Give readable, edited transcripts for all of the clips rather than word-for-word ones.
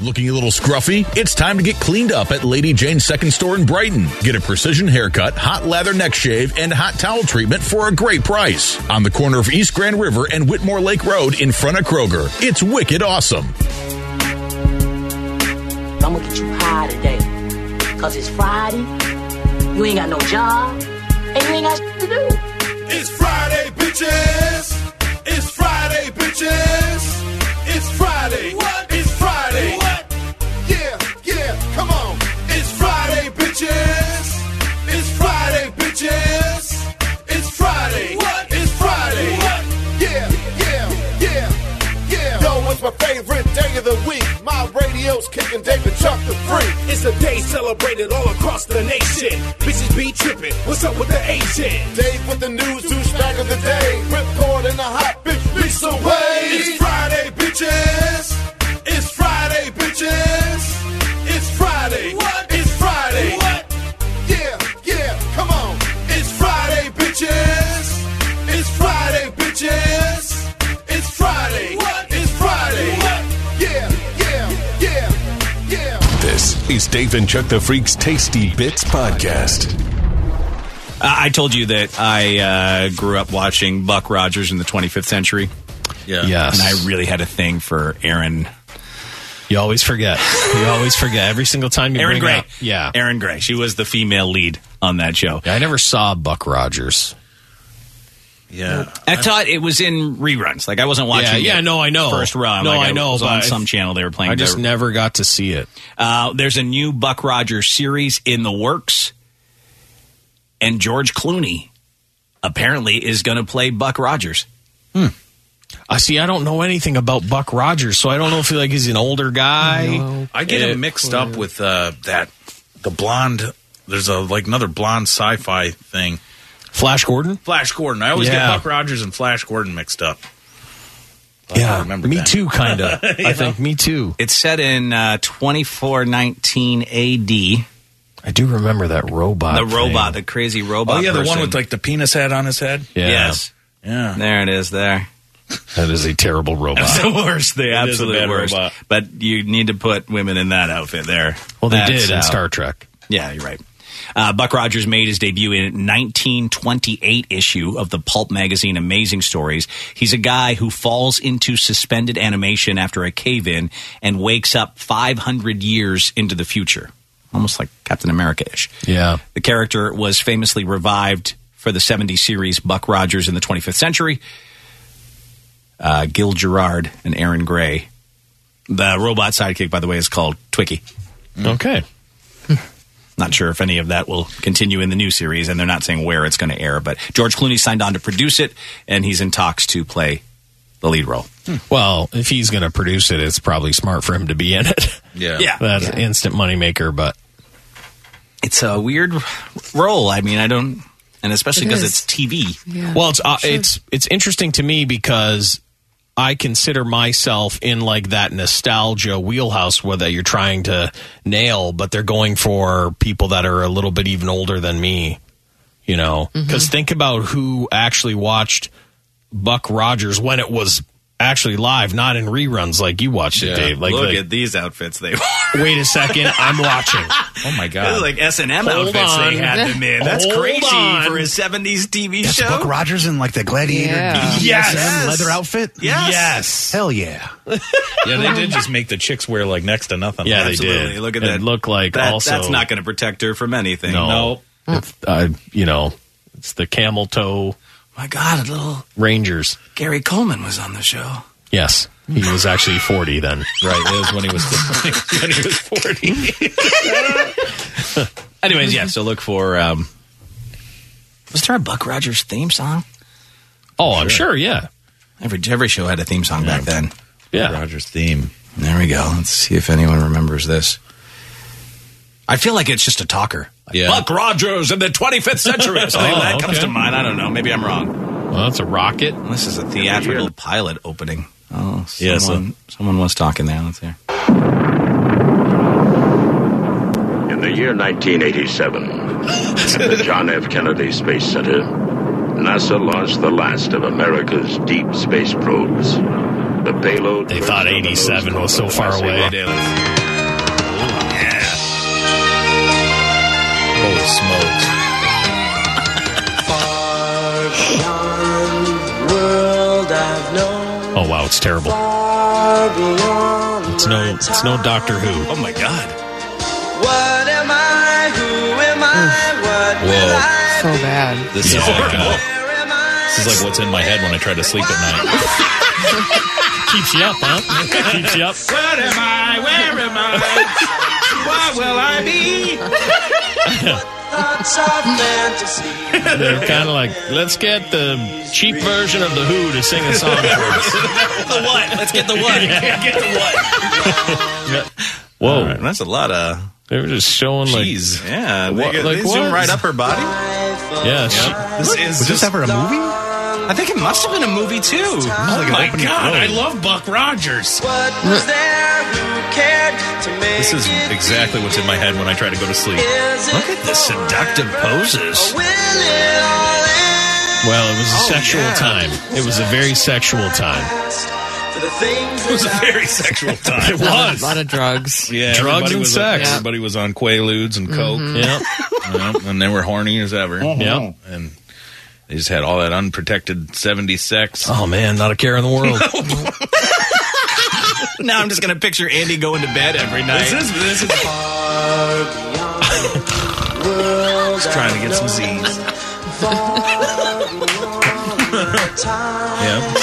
Looking a little scruffy? It's time to get cleaned up at Lady Jane's Second Store in Brighton. Get a precision haircut, hot lather neck shave, and hot towel treatment for a great price. On the corner of East Grand River and Whitmore Lake Road in front of Kroger. It's wicked awesome. I'm gonna get you high today. Cause it's Friday, you ain't got no job, and you ain't got shit to do. It's Friday, bitches! It's Friday, bitches! It's Friday! What? It's Friday! What? Yeah, come on! It's Friday, bitches! It's Friday, bitches! It's Friday! What? It's Friday! What? Yeah! Yo, it's my favorite day of the week. My radio's kicking David Chuck the Freak. It's a day celebrated all across the nation. Bitches be tripping. What's up with the Asian? Dave with the news, douchebag of the day. Ripcord in the hot bitch, Lisa Way. It's Friday, bitches. It's Friday, bitches. It's Friday. What? It's Friday. What? Yeah, come on. It's Friday, bitches. It's Friday, bitches. It's Friday. What? It's Friday. What? Yeah. This is Dave and Chuck the Freak's Tasty Bits Podcast. I told you that I grew up watching Buck Rogers in the 25th Century. Yeah. Yes. And I really had a thing for Erin. You always forget. Every single time you Erin bring Gray. up. Yeah. Erin Gray. She was the female lead on that show. Yeah, I never saw Buck Rogers. Yeah. I thought it was in reruns. Like, I wasn't watching I know. First run. No, like, I know. It was but on some channel they were playing. I just never got to see it. There's a new Buck Rogers series in the works. And George Clooney apparently is going to play Buck Rogers. I see. I don't know anything about Buck Rogers, so I don't know if he's an older guy. I get him mixed up with the blonde. There's another blonde sci-fi thing. Flash Gordon? Flash Gordon. I always get Buck Rogers and Flash Gordon mixed up. I remember me too, kind of. I think me too. It's set in 2419 AD. I do remember that robot. The robot, the crazy robot. Oh, yeah, person. the one with the penis head on his head? Yeah. Yes. Yeah. There it is there. That is a terrible robot. It's the worst. The absolute worst. Robot. But you need to put women in that outfit there. Well, they did in Star Trek. Yeah, you're right. Buck Rogers made his debut in 1928 issue of the pulp magazine Amazing Stories. He's a guy who falls into suspended animation after a cave-in and wakes up 500 years into the future. Almost like Captain America-ish. Yeah. The character was famously revived for the 70s series Buck Rogers in the 25th Century. Gil Gerard and Erin Gray. The robot sidekick, by the way, is called Twiki. Okay. Not sure if any of that will continue in the new series, and they're not saying where it's going to air. But George Clooney signed on to produce it, and he's in talks to play the lead role. Well, if he's going to produce it, it's probably smart for him to be in it. Yeah. That's an instant moneymaker, but... It's a weird role. I mean, I don't... And especially because it's TV. Yeah. Well, it's interesting to me because I consider myself in like that nostalgia wheelhouse that you're trying to nail, but they're going for people that are a little bit even older than me, you know? Because think about who actually watched Buck Rogers when it was actually live, not in reruns like you watched it, Dave. Like, Look at these outfits they wore. Wait a second, I'm watching. Oh my This God. is like S&M Hold outfits on. they had them in. That's Hold crazy on. for a 70s TV That's show. Buck Rogers in like the gladiator Yeah. Yes. leather outfit? Yes. Hell yeah. Yeah, they did just make the chicks wear like next to nothing. Yeah, Absolutely. they did. Look at It that. looked like also... That's not going to protect her from anything. No. It's, it's the camel toe My God, a little Rangers. Gary Coleman was on the show. Yes. He was actually 40 then. Right, it was when he was 40. Anyways, yeah, so look for... was there a Buck Rogers theme song? Oh, I'm sure, yeah. Every show had a theme song back then. Yeah. Rogers theme. There we go. Let's see if anyone remembers this. I feel like it's just a talker. Like, Yeah. Buck Rogers in the 25th century. Or something that comes okay. to mind. I don't know. Maybe I'm wrong. Well, that's a rocket. This is a theatrical pilot opening. Oh, Yeah, someone was talking there. Let's hear. In the year 1987, at the John F. Kennedy Space Center, NASA launched the last of America's deep space probes, The payload. They thought 87 was so far away. Yeah. Holy smokes. Oh wow, it's terrible. It's no Doctor Who. Oh my God. What am I? Who am I? What will I So bad. This is like what's in my head when I try to sleep at night. Keeps you up, huh? Keeps you up. What am I? Where am I? What will I be? Thoughts of fantasy. They're kind of like, let's get the cheap version of The Who to sing a song for us. The what? Let's get the what. Get the what. Whoa. Right, that's a lot of... They were just showing like... Jeez. Yeah. What, they like zoom what? right up her body? Yeah. This is Was this ever a movie? I think it must have been a movie, too. Oh, my God. I love Buck Rogers. What was there? Who cared to make This is it exactly what's in my head when I try to go to sleep. Look at the seductive poses. Will it all end? Well, it was a sexual time. It was a very sexual time. For the things It was a very sexual time. It was. A lot of drugs. Yeah, Drugs everybody and was sex. Everybody was on Quaaludes and Coke. Yep. And they were horny as ever. Yep. And they just had all that unprotected 70s sex. Oh, man, not a care in the world. Now I'm just going to picture Andy going to bed every night. This is just trying to get some Z's. Yeah.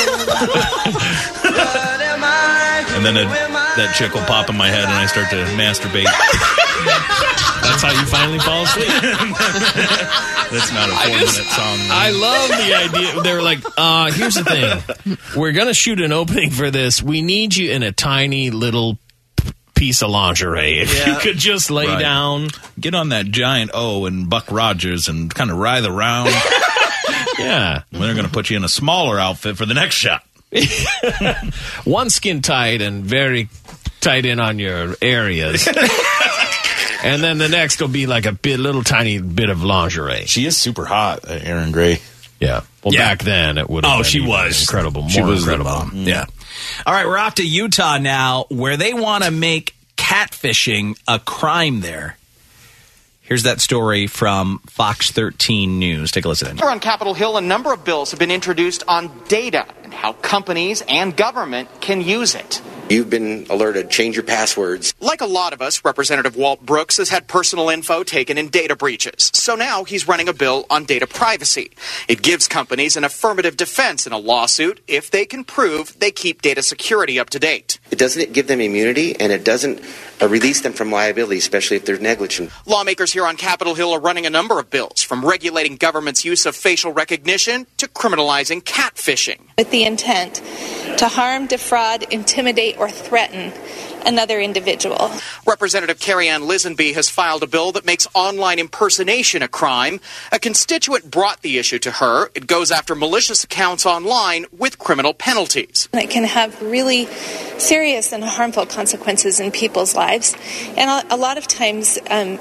And then that chick will pop in my head and I start to masturbate. That's how you finally fall asleep. That's not a 4-minute song. I love the idea. They were like, here's the thing. We're going to shoot an opening for this. We need you in a tiny little piece of lingerie. If you could just lay down. Get on that giant O and Buck Rogers and kind of writhe around. Yeah. And they're going to put you in a smaller outfit for the next shot. One skin tight and very tight in on your areas. And then the next will be like a little tiny bit of lingerie. She is super hot, Erin Gray. Yeah. Well, back then it would have been she even was incredible. More She was incredible. Yeah. All right, we're off to Utah now, where they want to make catfishing a crime there. Here's that story from Fox 13 News. Take a listen. Here on Capitol Hill, a number of bills have been introduced on data and how companies and government can use it. You've been alerted. Change your passwords. Like a lot of us, Representative Walt Brooks has had personal info taken in data breaches. So now he's running a bill on data privacy. It gives companies an affirmative defense in a lawsuit if they can prove they keep data security up to date. It doesn't give them immunity, and it doesn't release them from liability, especially if they're negligent. Lawmakers here on Capitol Hill are running a number of bills, from regulating government's use of facial recognition to criminalizing catfishing. With the intent to harm, defraud, intimidate, or threaten another individual. Representative Carrie Ann Lisenby has filed a bill that makes online impersonation a crime. A constituent brought the issue to her. It goes after malicious accounts online with criminal penalties. It can have really serious and harmful consequences in people's lives. And a lot of times,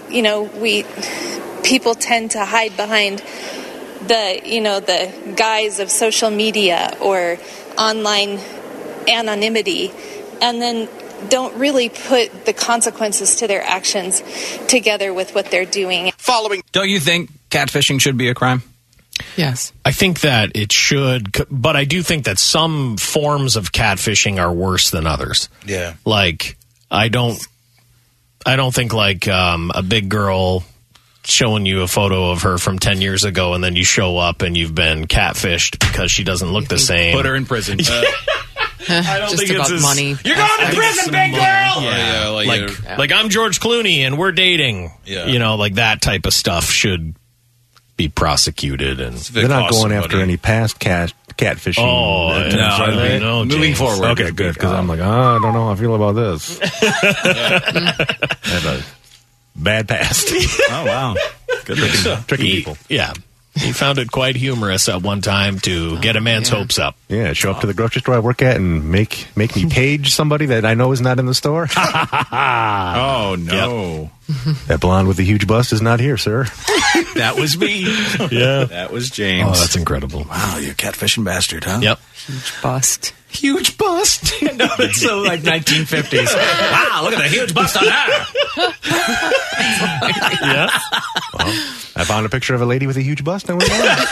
people tend to hide behind the guise of social media or online anonymity, and then don't really put the consequences to their actions together with what they're doing. Don't you think catfishing should be a crime? Yes. I think that it should, but I do think that some forms of catfishing are worse than others. Yeah. Like, I don't think like a big girl showing you a photo of her from 10 years ago and then you show up and you've been catfished because she doesn't look the same. Put her in prison. I don't Just think about it's money. You're going to prison, big girl! Yeah, like I'm George Clooney and we're dating. Yeah. Like that type of stuff should be prosecuted. And they're not going after any past catfishing. Oh, no, moving James. forward. Okay, good. Because I'm like, I don't know how I feel about this. Have a bad past. Oh, wow. Good Tricking people. Yeah. He found it quite humorous at one time to get a man's hopes up. Yeah, show up to the grocery store I work at and make me page somebody that I know is not in the store. Oh, no. Yep. That blonde with the huge bust is not here, sir. That was me. Yeah. That was James. Oh, that's incredible. Wow, you're a catfishing bastard, huh? Yep. Huge bust. Huge bust. No, it's so like 1950s. Wow, look at the huge bust on her. Yeah. Well, I found a picture of a lady with a huge bust and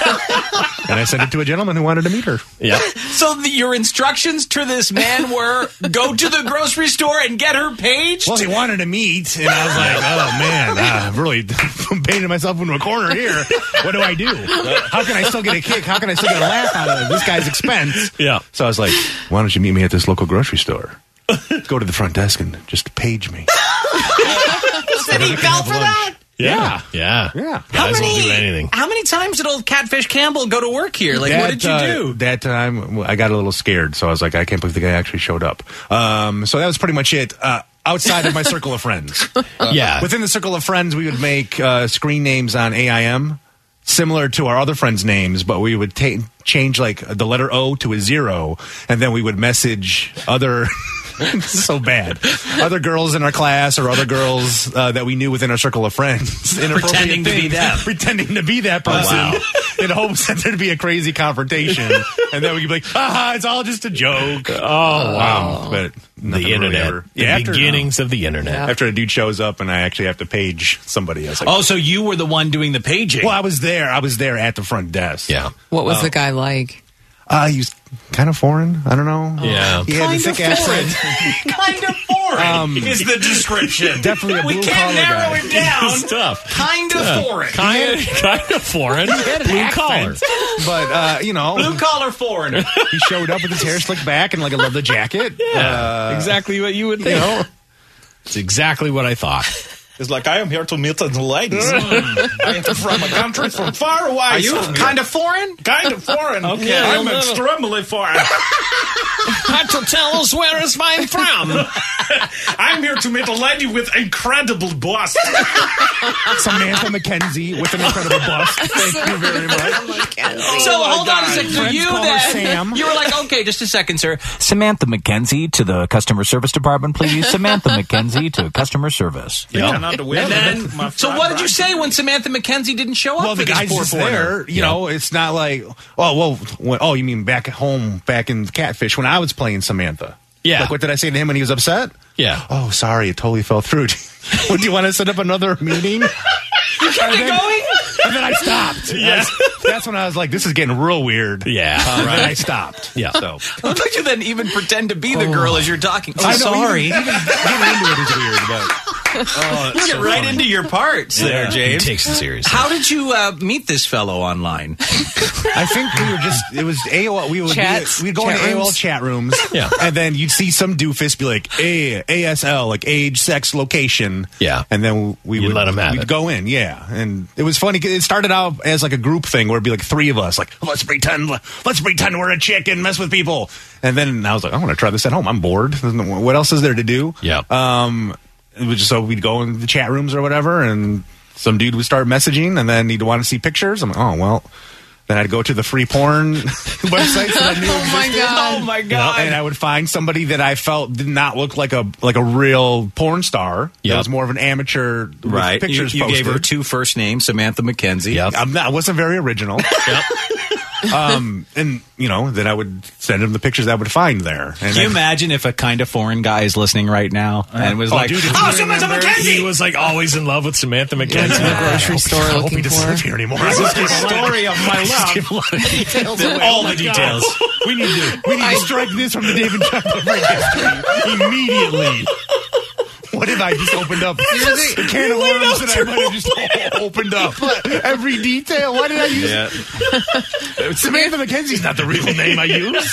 I sent it to a gentleman who wanted to meet her. Yeah. So your instructions to this man were go to the grocery store and get her paged? Well, he wanted to meet, and I was like, oh, man, I've really painted myself into a corner here. What do I do? How can I still get a kick? How can I still get a laugh out of this guy's expense? Yeah. So I was like, why don't you meet me at this local grocery store? Go to the front desk and just page me. Did he fell for that? Yeah. Yeah. Guys will do anything. How many times did old Catfish Campbell go to work here? Like, what did you do? That time, I got a little scared, so I was like, I can't believe the guy actually showed up. So that was pretty much it. Outside of my circle of friends. Yeah. Within the circle of friends, we would make screen names on AIM, similar to our other friends' names, but we would change like the letter O to a 0, and then we would message other... so bad. Other girls in our class or other girls that we knew within our circle of friends. Pretending to be them. Pretending to be that person in hopes that there'd be a crazy confrontation. And then we could be like, it's all just a joke. Oh, wow. But the internet. The beginnings of the internet. After a dude shows up and I actually have to page somebody. I was like, oh, so you were the one doing the paging. Well, I was there at the front desk. Yeah. What was the guy like? He was kind of foreign. I don't know. Yeah. He had a thick accent. Kind of foreign is the description. Definitely a blue We can't narrow guy. it down. It's tough. Kind of foreign. Kind of foreign. Blue collar. But, Blue collar foreigner. he showed up with his hair slicked back and like a leather jacket. Yeah. Exactly what you would think. It's exactly what I thought. It's like, I am here to meet the ladies. I am from a country from far away. Are you kind of foreign? Kind of foreign. Okay. Yeah, I'm extremely foreign. Had to tell us where is mine from. I'm here to meet a lady with incredible bust. Samantha McKenzie with an incredible bust. Thank you very much. So hold on a second. So you then, you were like, okay, just a second, sir. Samantha McKenzie to the customer service department, please. Samantha McKenzie to customer service. Yeah. And then, so what did you say when Samantha McKenzie didn't show up? Well, the guy's just there. You know, it's not like, you mean back at home, back in Catfish when I was playing Samantha? Yeah. Like, what did I say to him when he was upset? Yeah. Oh, sorry, it totally fell through. Do you want to set up another meeting? You kept it going? And then I stopped. Yeah. That's when I was like, this is getting real weird. Yeah. And then I stopped. Yeah. So. I thought you then even pretend to be the girl as you're talking. Oh, sorry. Even getting into it is weird, but... You get right into your parts there, James. He takes it seriously. How did you meet this fellow online? I think it was AOL. We'd go into AOL chat rooms, and then you'd see some doofus be like, ASL, like age, sex, location. Yeah. And then we would let him have we'd it. go in, yeah. And it was funny. It started out as like a group thing where it'd be like 3 of us, like, let's pretend we're a chick and mess with people. And then I was like, I want to try this at home. I'm bored. What else is there to do? Yeah. It was just so we'd go in the chat rooms or whatever, and some dude would start messaging, and then he'd want to see pictures. I'm like, oh, well. Then I'd go to the free porn websites that I knew existed. Oh, my God. And I would find somebody that I felt did not look like a real porn star. Yep. It was more of an amateur with Right. pictures You posted. gave her 2 first names, Samantha McKenzie. Yep. I wasn't very original. Yep. And, then I would send him the pictures that I would find there. And Can you imagine if a kind of foreign guy is listening right now and was like, dude, Samantha McKenzie! He was like always in love with Samantha McKenzie in the grocery store I hope looking he doesn't live for. here anymore. This is the story of my love. All the details. We need to strike this from the David Chuck history immediately. What if I just opened up a can of worms that I might have just opened up? Every detail. Why did I use it? Samantha McKenzie's not the real name I used.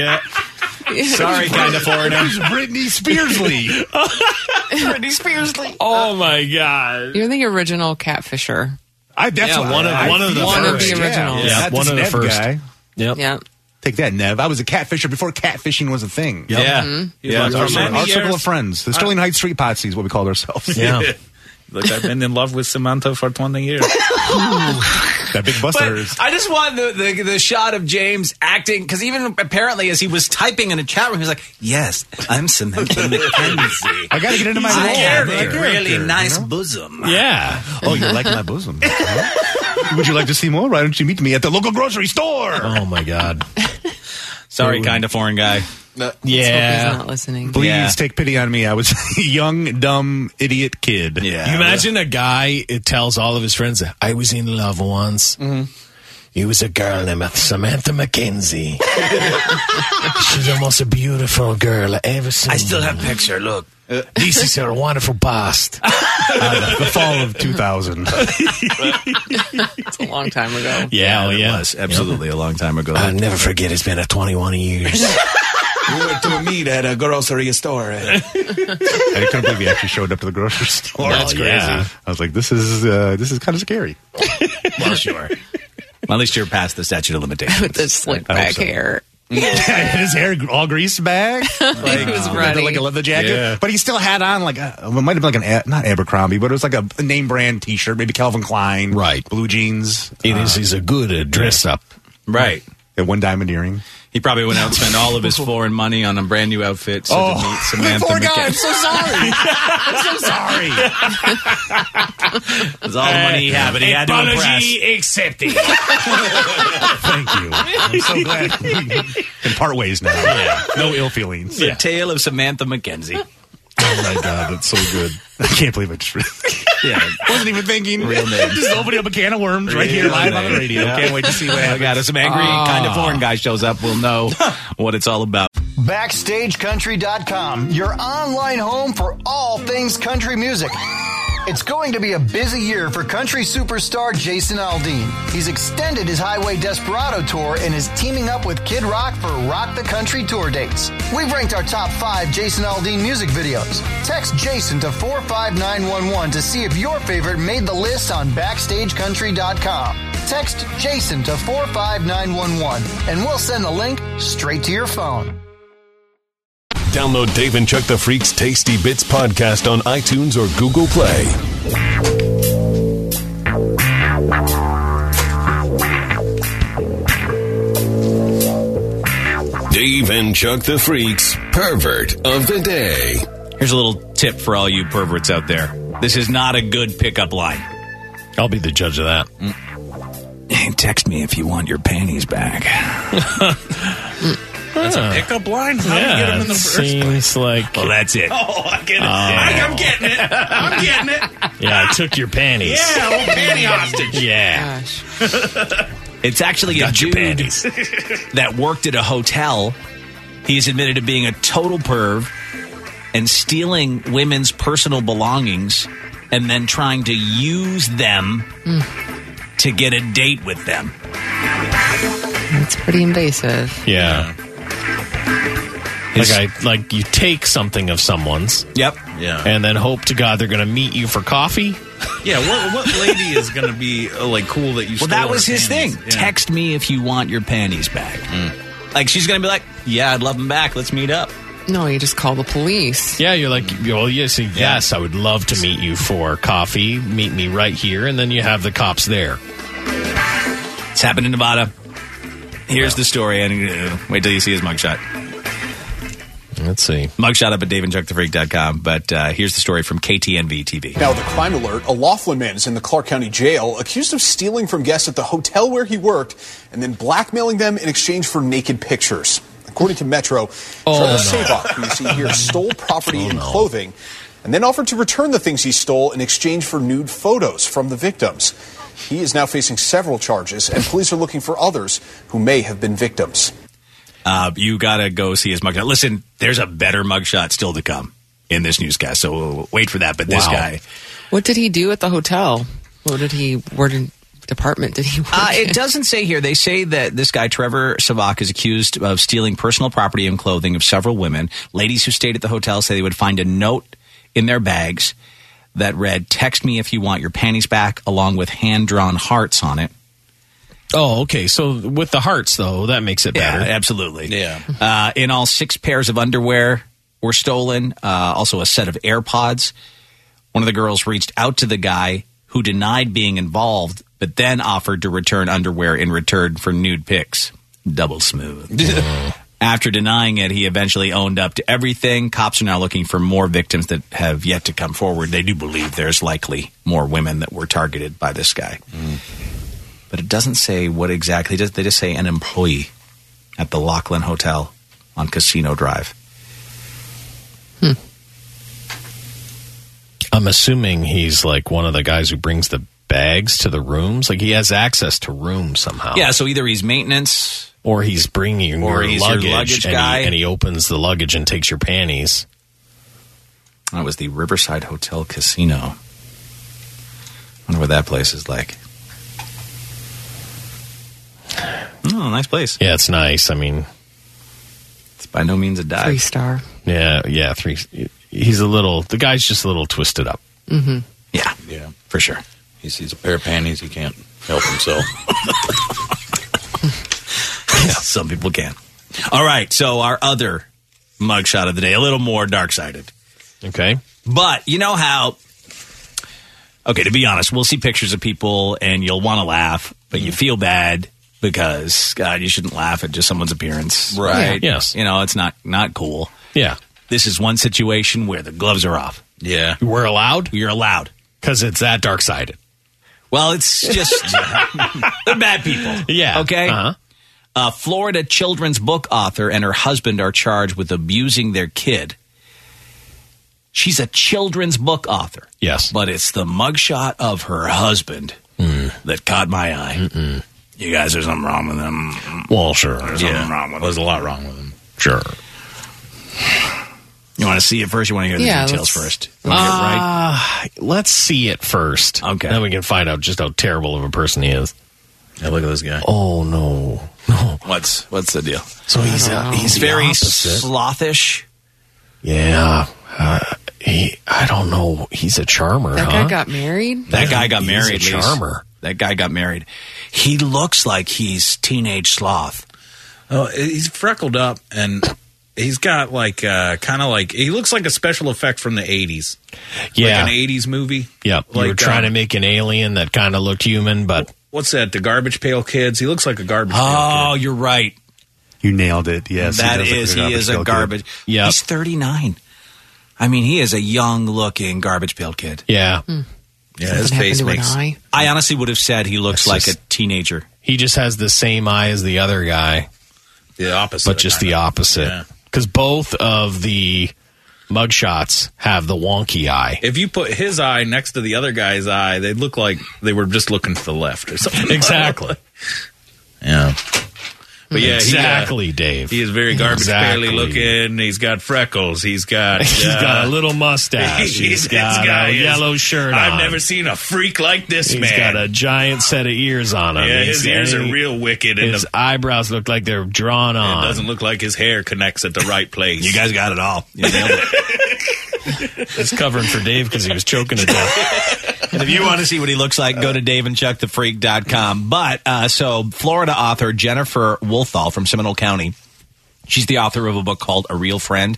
Sorry, kind of foreigner. It was Britney Spearsley. Britney Spearsley. Oh my God. You're the original Catfisher. That's one of the originals. Yeah, Not one this of the Nev first. guy. Yep. Yeah. Take that, Nev. I was a catfisher before catfishing was a thing. Yep. Yeah. Yeah. Our circle of friends. The Sterling Heights Street Potsy is what we called ourselves. Yeah. Look, I've been in love with Samantha for 20 years. That big bust But of hers. I just want the shot of James acting, because even apparently as he was typing in a chat room, he was like, yes, I'm Samantha McKenzie. I got to get into my role. I have My a character, really nice you know? bosom. Yeah. Oh, you like my bosom? Would you like to see more? Why don't you meet me at the local grocery store? Oh my God. Sorry, kind of foreign guy. He's not listening. Please take pity on me. I was a young, dumb, idiot kid. Yeah. You imagine a guy, it tells all of his friends, I was in love once. It was a girl named Samantha McKenzie. She's the most beautiful girl I ever seen. I still have picture. Look. This is her wonderful past. The fall of 2000. It's a long time ago. Yeah, it was absolutely a long time ago. I'll never forget. It's been 21 years. We went to meet at a grocery store. I couldn't believe he actually showed up to the grocery store. That's crazy. Yeah. I was like, this is kind of scary. Well, sure. Well, at least you're past the statute of limitations. With the slick back hair. His hair all greased back. He was ready. Like a leather jacket. Yeah. But he still had on it might have been like not Abercrombie, but it was like a name brand t-shirt, maybe Calvin Klein. Right. Blue jeans. He's a good dress up. Right. And one diamond earring. He probably went out and spent all of his foreign money on a brand new outfit to meet Samantha poor guy, McKenzie. I'm so sorry. I'm so sorry. That's all the money he had, but he had to impress. accepted. Thank you. I'm so glad we can part ways now. Yeah. No ill feelings. The tale of Samantha McKenzie. Oh my God, that's so good. I can't believe I just wasn't even thinking. Real name. Just opening up a can of worms right here live on the radio. Yeah. Can't wait to see what happens. I got it. Some angry kind of foreign guy shows up. We'll know what it's all about. BackstageCountry.com, your online home for all things country music. It's going to be a busy year for country superstar Jason Aldean. He's extended his Highway Desperado tour and is teaming up with Kid Rock for Rock the Country tour dates. We've ranked our top 5 Jason Aldean music videos. Text Jason to 45911 to see if your favorite made the list on BackstageCountry.com. Text Jason to 45911 and we'll send the link straight to your phone. Download Dave and Chuck the Freak's Tasty Bits podcast on iTunes or Google Play. Dave and Chuck the Freak's Pervert of the Day. Here's a little tip for all you perverts out there. This is not a good pickup line. I'll be the judge of that. Hey, text me if you want your panties back. That's a pickup line? How do you get them in the first seems place? like... Well, that's it. Oh, I get it. I'm getting it. I'm getting it. Yeah, I took your panties. Yeah, old panty hostage. Yeah. Gosh. It's actually a dude that worked at a hotel. He's admitted to being a total perv and stealing women's personal belongings and then trying to use them to get a date with them. That's pretty invasive. Yeah. Like you take something of someone's. Yep. Yeah. And then hope to God they're going to meet you for coffee. Yeah, what lady is going to be cool that you stole Well, that was her his panties? thing. Yeah. Text me if you want your panties back. Like, she's going to be like, yeah, I'd love them back. Let's meet up. No, you just call the police. Yeah, you're like, well, yes, I would love to meet you for coffee. Meet me right here. And then you have the cops there. It's happened in Nevada. Here's the story. And wait till you see his mugshot. Let's see. Mugshot up at daveandchuckthefreak.com. But here's the story from KTNV TV. Now, the crime alert, a Laughlin man is in the Clark County Jail accused of stealing from guests at the hotel where he worked and then blackmailing them in exchange for naked pictures. According to Metro, Trevor Sabach, who you see here, stole property and clothing and then offered to return the things he stole in exchange for nude photos from the victims. He is now facing several charges, and police are looking for others who may have been victims. You got to go see his mugshot. Listen, there's a better mugshot still to come in this newscast, so we'll wait for that. But this guy... What did he do at the hotel? What department did he work in? It doesn't say here. They say that this guy, Trevor Savak, is accused of stealing personal property and clothing of several women. Ladies who stayed at the hotel say they would find a note in their bags that read, "Text me if you want your panties back," along with hand-drawn hearts on it. Oh, okay. So with the hearts, though, that makes it better. Yeah, absolutely. Yeah. In all, 6 pairs of underwear were stolen. Also a set of AirPods. One of the girls reached out to the guy who denied being involved, but then offered to return underwear in return for nude pics. Double smooth. After denying it, he eventually owned up to everything. Cops are now looking for more victims that have yet to come forward. They do believe there's likely more women that were targeted by this guy. But it doesn't say what exactly. They just say an employee at the Laughlin Hotel on Casino Drive. I'm assuming he's like one of the guys who brings the bags to the rooms. Like he has access to rooms somehow. Yeah, so either he's maintenance, or he's bringing or your he's luggage, your luggage and guy. and he opens the luggage and takes your panties. That was the Riverside Hotel Casino. Wonder what that place is like. Oh, nice place. Yeah, it's nice. I mean, it's by no means a dive. 3-star. Yeah, 3. The guy's just a little twisted up. Mm-hmm. Yeah, for sure. He sees a pair of panties, he can't help himself. Yeah, some people can. All right, so our other mugshot of the day, a little more dark-sided. Okay. But you know how, okay, to be honest, we'll see pictures of people and you'll want to laugh, but you feel bad because, God, you shouldn't laugh at just someone's appearance. Right. Yeah. Yes. You know, it's not cool. Yeah. This is one situation where the gloves are off. Yeah. We're allowed? You're allowed. Because it's that dark-sided. Well, it's just, they're bad people. Yeah. Okay? Uh-huh. A Florida children's book author and her husband are charged with abusing their kid. She's a children's book author. Yes. But it's the mugshot of her husband that caught my eye. Mm-mm. You guys, there's something wrong with him. Well, sure. There's something wrong with him. There's a lot wrong with him. Sure. You want to see it first? You want to hear the details first? You wanna get it right? Let's see it first. Okay. Then we can find out just how terrible of a person he is. Yeah, look at this guy. Oh, no. What's the deal? So he's very opposite. slothish. Yeah. I don't know. He's a charmer, That guy got married? That guy got He's married. a charmer. That guy got married. He looks like he's teenage sloth. Oh, he's freckled up and he's got like kind of like he looks like a special effect from the 80s. Yeah. Like an 80s movie. Yeah. You were Like, trying to make an alien that kind of looked human, but what's that? The Garbage Pail Kids? He looks like a Garbage Pail Kid. Oh, you're right. You nailed it. Yes, He is a garbage. Yeah. He's 39. I mean, he is a young-looking garbage pail kid. yeah. Yeah, his face makes. eye. I honestly would have said he looks like a teenager. He just has the same eye as the other guy, The opposite. but just the opposite. Yeah. Because both of the mugshots have the wonky eye. If you put his eye next to the other guy's eye, they'd look like they were just looking to the left or something. Exactly. Yeah. But yeah, Exactly, Dave. he is very garbage Exactly. pail-y looking. He's got freckles. He's got He's got a little mustache. He's got a yellow shirt on. I've never seen a freak like this He's man. got a giant set of ears on him. Yeah, his ears are real wicked. And His eyebrows look like they're drawn on. it doesn't look like his hair connects at the right place. You guys got it all. You nailed it. It's covering for Dave because he was choking to death. And if you want to see what he looks like, go to daveandchuckthefreak.com. But so Florida author Jennifer Wolthall from Seminole County, she's the author of a book called A Real Friend.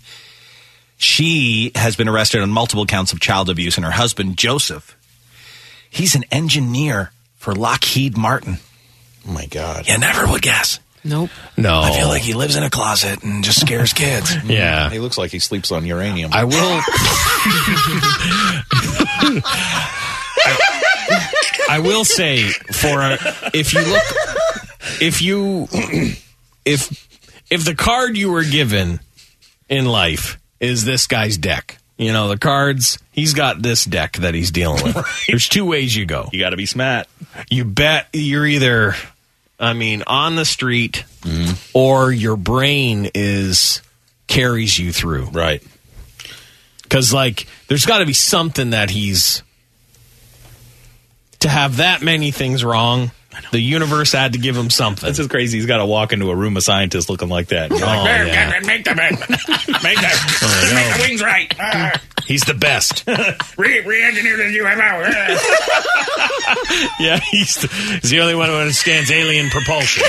She has been arrested on multiple counts of child abuse, and her husband, Joseph, he's an engineer for Lockheed Martin. Oh, my God. You never would guess. Nope. No. I feel like he lives in a closet and just scares kids. Yeah. He looks like he sleeps on uranium. I will. I will say, if the card you were given in life is this guy's deck, you know, the cards, he's got this deck that he's dealing with. There's two ways you go. You got to be smart. You bet you're either, on the street, or your brain carries you through. Right. Because, there's got to be something that to have that many things wrong, the universe had to give him something. That's just crazy. He's got to walk into a room of scientists looking like that. You're like, yeah. make the wings right. He's the best. Re-engineer the UFO. Yeah, he's the only one who understands alien propulsion.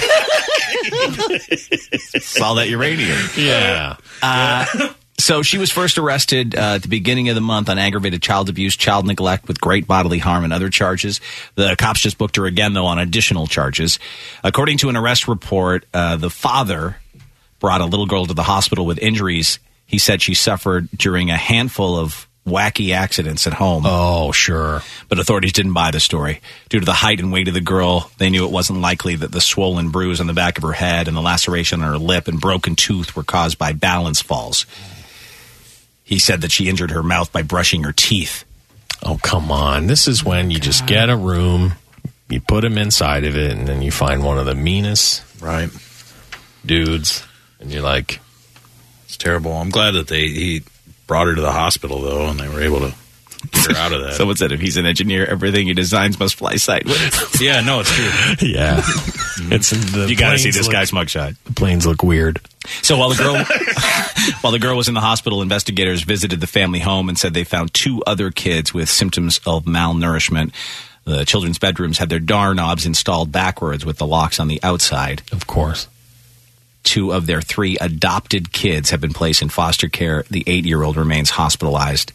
Saw that uranium. Yeah. So she was first arrested at the beginning of the month on aggravated child abuse, child neglect with great bodily harm, and other charges. The cops just booked her again, though, on additional charges. According to an arrest report, the father brought a little girl to the hospital with injuries he said she suffered during a handful of wacky accidents at home. Oh, sure. But authorities didn't buy the story. Due to the height and weight of the girl, they knew it wasn't likely that the swollen bruise on the back of her head and the laceration on her lip and broken tooth were caused by balance falls. He said that she injured her mouth by brushing her teeth. Oh, come on. This is when you just get a room, you put him inside of it, and then you find one of the meanest dudes, and you're like... It's terrible. I'm glad that he brought her to the hospital, though, and they were able to get her out of that. Someone said if he's an engineer, everything he designs must fly sideways. Yeah, no, it's true. Yeah. It's you got to see this guy's mugshot. The planes look weird. So while the girl was in the hospital, investigators visited the family home and said they found 2 other kids with symptoms of malnourishment. The children's bedrooms had their doorknobs installed backwards with the locks on the outside. Of course. 2 of their 3 adopted kids have been placed in foster care. The 8-year-old remains hospitalized.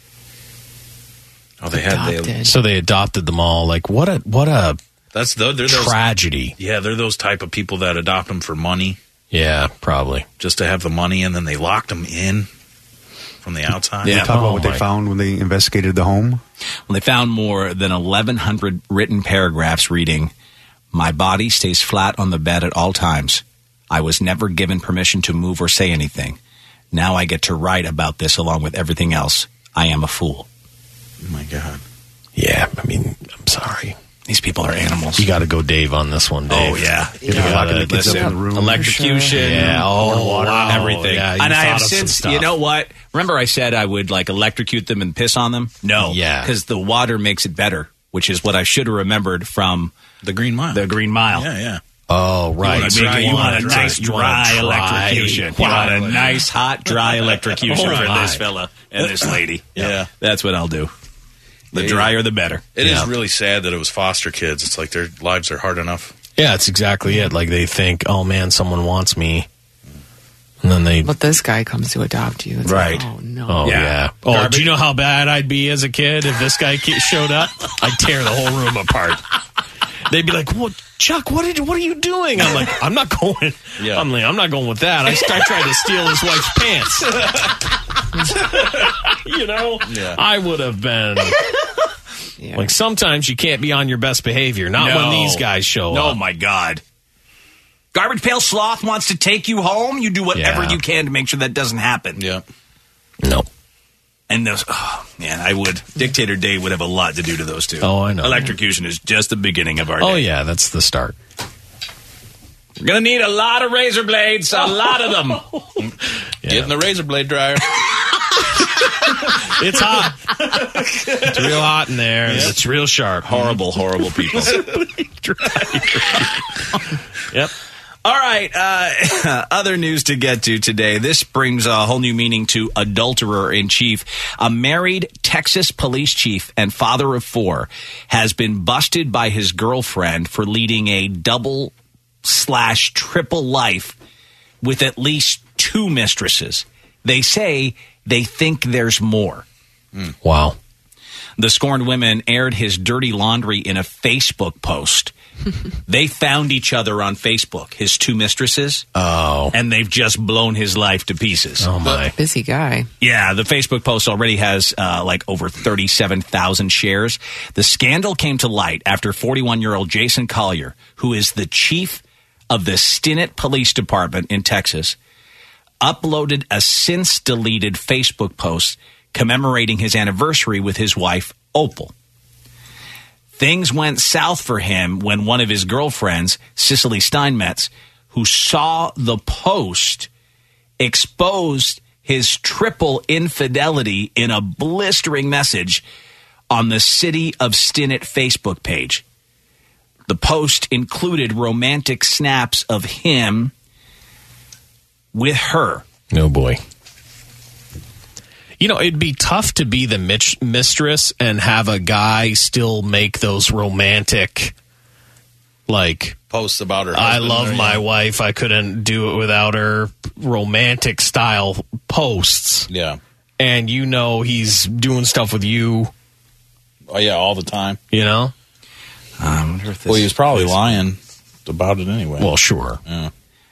Oh, So they adopted them all. Like, what a they're tragedy. They're those type of people that adopt them for money. Yeah, probably. Just to have the money, and then they locked them in from the outside. Yeah. Talk about what they found when they investigated the home. Well, they found more than 1,100 written paragraphs reading, "My body stays flat on the bed at all times. I was never given permission to move or say anything. Now I get to write about this along with everything else. I am a fool." Oh, my God. Yeah, I mean, I'm sorry. These people are animals. You got to go Dave on this one, Dave. Oh, yeah. Locking the kids up in the room. Electrocution. Yeah, water, everything. Yeah, and I have since, you know what? Remember I said I would like electrocute them and piss on them? No. Yeah. Because the water makes it better, which is what I should have remembered from The Green Mile. Yeah, yeah. Oh, right. You want a nice dry electrocution. You want a nice, hot, dry electrocution for this fella and this lady. Yeah. That's what I'll do. The drier, the better. It is really sad that it was foster kids. It's like their lives are hard enough. Yeah, that's exactly it. Like they think, oh, man, someone wants me. And then they... But this guy comes to adopt you. It's right. Like, oh, no. Oh, yeah. Oh, do you know how bad I'd be as a kid if this guy showed up? I'd tear the whole room apart. They'd be like, "What, Chuck? What are you doing?" I'm like, "I'm not going. Yeah. I'm not going with that." I tried to steal his wife's pants. You know, I would have been like. Sometimes you can't be on your best behavior. Not when these guys show up. Oh my God! Garbage Pail Sloth wants to take you home. You do whatever you can to make sure that doesn't happen. Yeah. No. And those, I would. Dictator Dave would have a lot to do to those 2. Oh, I know. Electrocution is just the beginning of our day. Oh, yeah, that's the start. We're going to need a lot of razor blades, a lot of them. Get in the razor blade dryer. It's hot. It's real hot in there. Yep. It's real sharp. Horrible, horrible people. Yep. All right, other news to get to today. This brings a whole new meaning to adulterer-in-chief. A married Texas police chief and father of 4 has been busted by his girlfriend for leading a double/triple life with at least 2 mistresses. They say they think there's more. Wow. The scorned women aired his dirty laundry in a Facebook post. They found each other on Facebook, his 2 mistresses. Oh. And they've just blown his life to pieces. Oh, my. Busy guy. Yeah, the Facebook post already has over 37,000 shares. The scandal came to light after 41-year-old Jason Collier, who is the chief of the Stinnett Police Department in Texas, uploaded a since-deleted Facebook post commemorating his anniversary with his wife, Opal. Things went south for him when one of his girlfriends, Cicely Steinmetz, who saw the post, exposed his triple infidelity in a blistering message on the City of Stinnett Facebook page. The post included romantic snaps of him with her. Oh, boy. You know, it'd be tough to be the mistress and have a guy still make those romantic, like, posts about her. I love my wife. I couldn't do it without her. Romantic style posts. Yeah. And you know he's doing stuff with you. Oh, yeah, all the time. You know? I wonder if this he was probably lying about it anyway. Well, sure. Yeah.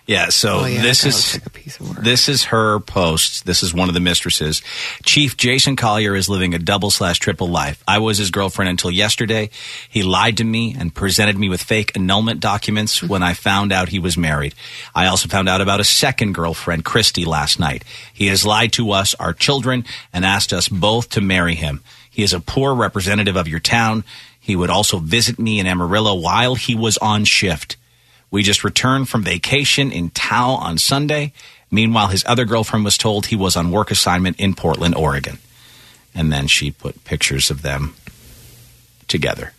Yeah, so this is her post. This is one of the mistresses. Chief Jason Collier is living a double/triple life. I was his girlfriend until yesterday. He lied to me and presented me with fake annulment documents when I found out he was married. I also found out about a second girlfriend, Christy, last night. He has lied to us, our children, and asked us both to marry him. He is a poor representative of your town. He would also visit me in Amarillo while he was on shift. We just returned from vacation in Tao on Sunday. Meanwhile, his other girlfriend was told he was on work assignment in Portland, Oregon. And then she put pictures of them together.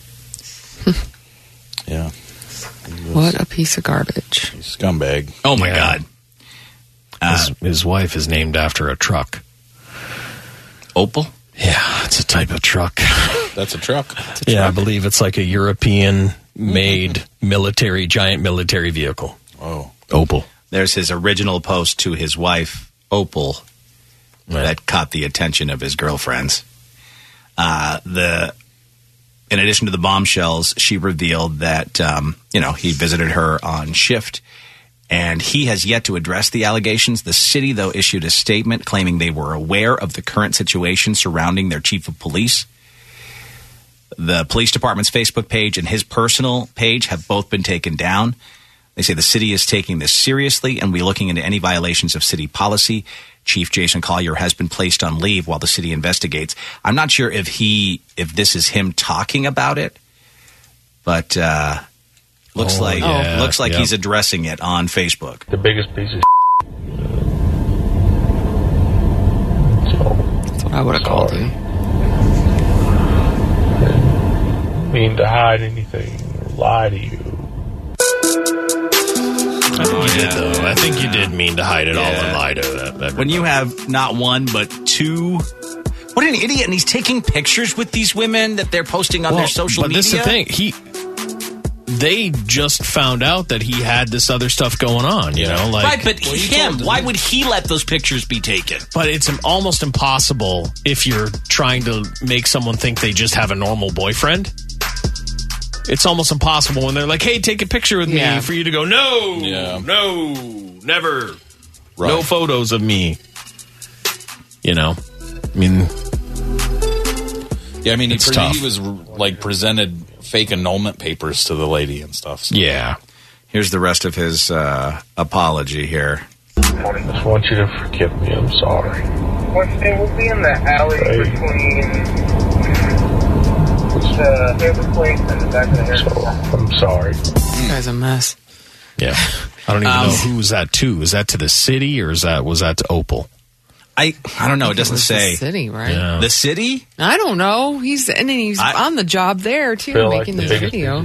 Yeah. What a piece of garbage. Scumbag. Oh, my God. His wife is named after a truck. Opel? Yeah, it's a type of truck. That's a truck? Yeah, I believe it's like a European-made giant military vehicle. Oh. Opel. There's his original post to his wife, Opel, that caught the attention of his girlfriends. In addition to the bombshells, she revealed that, he visited her on shift, and he has yet to address the allegations. The city, though, issued a statement claiming they were aware of the current situation surrounding their chief of police. The police department's Facebook page and his personal page have both been taken down. They say the city is taking this seriously and will be looking into any violations of city policy. Chief Jason Collier has been placed on leave while the city investigates. I'm not sure if this is him talking about it, but looks like he's addressing it on Facebook. The biggest piece of That's what I would have called you. Mean to hide anything or lie to you. I think you did, though. I think you did mean to hide it all and lie to that. When you have not one, but two. What an idiot. And he's taking pictures with these women that they're posting on their social media. But this is the thing. They just found out that he had this other stuff going on, you know? Right, but why would he let those pictures be taken? But it's almost impossible if you're trying to make someone think they just have a normal boyfriend. It's almost impossible when they're like, hey, take a picture with me, for you to go, no, never. Right. No photos of me. You know? I mean, yeah, I mean, he tough. was like presented fake annulment papers to the lady and stuff. So. Yeah. Here's the rest of his apology here. I just want you to forgive me. I'm sorry. We'll be in the alley between the hair place and the back of the hair. So, I'm sorry. This guy's a mess. Yeah. I don't even know who was that to. Is that to the city or was that to Opel? I don't know. It doesn't say. The city, right? Yeah. The city? I don't know. He's on the job there, too, making the video.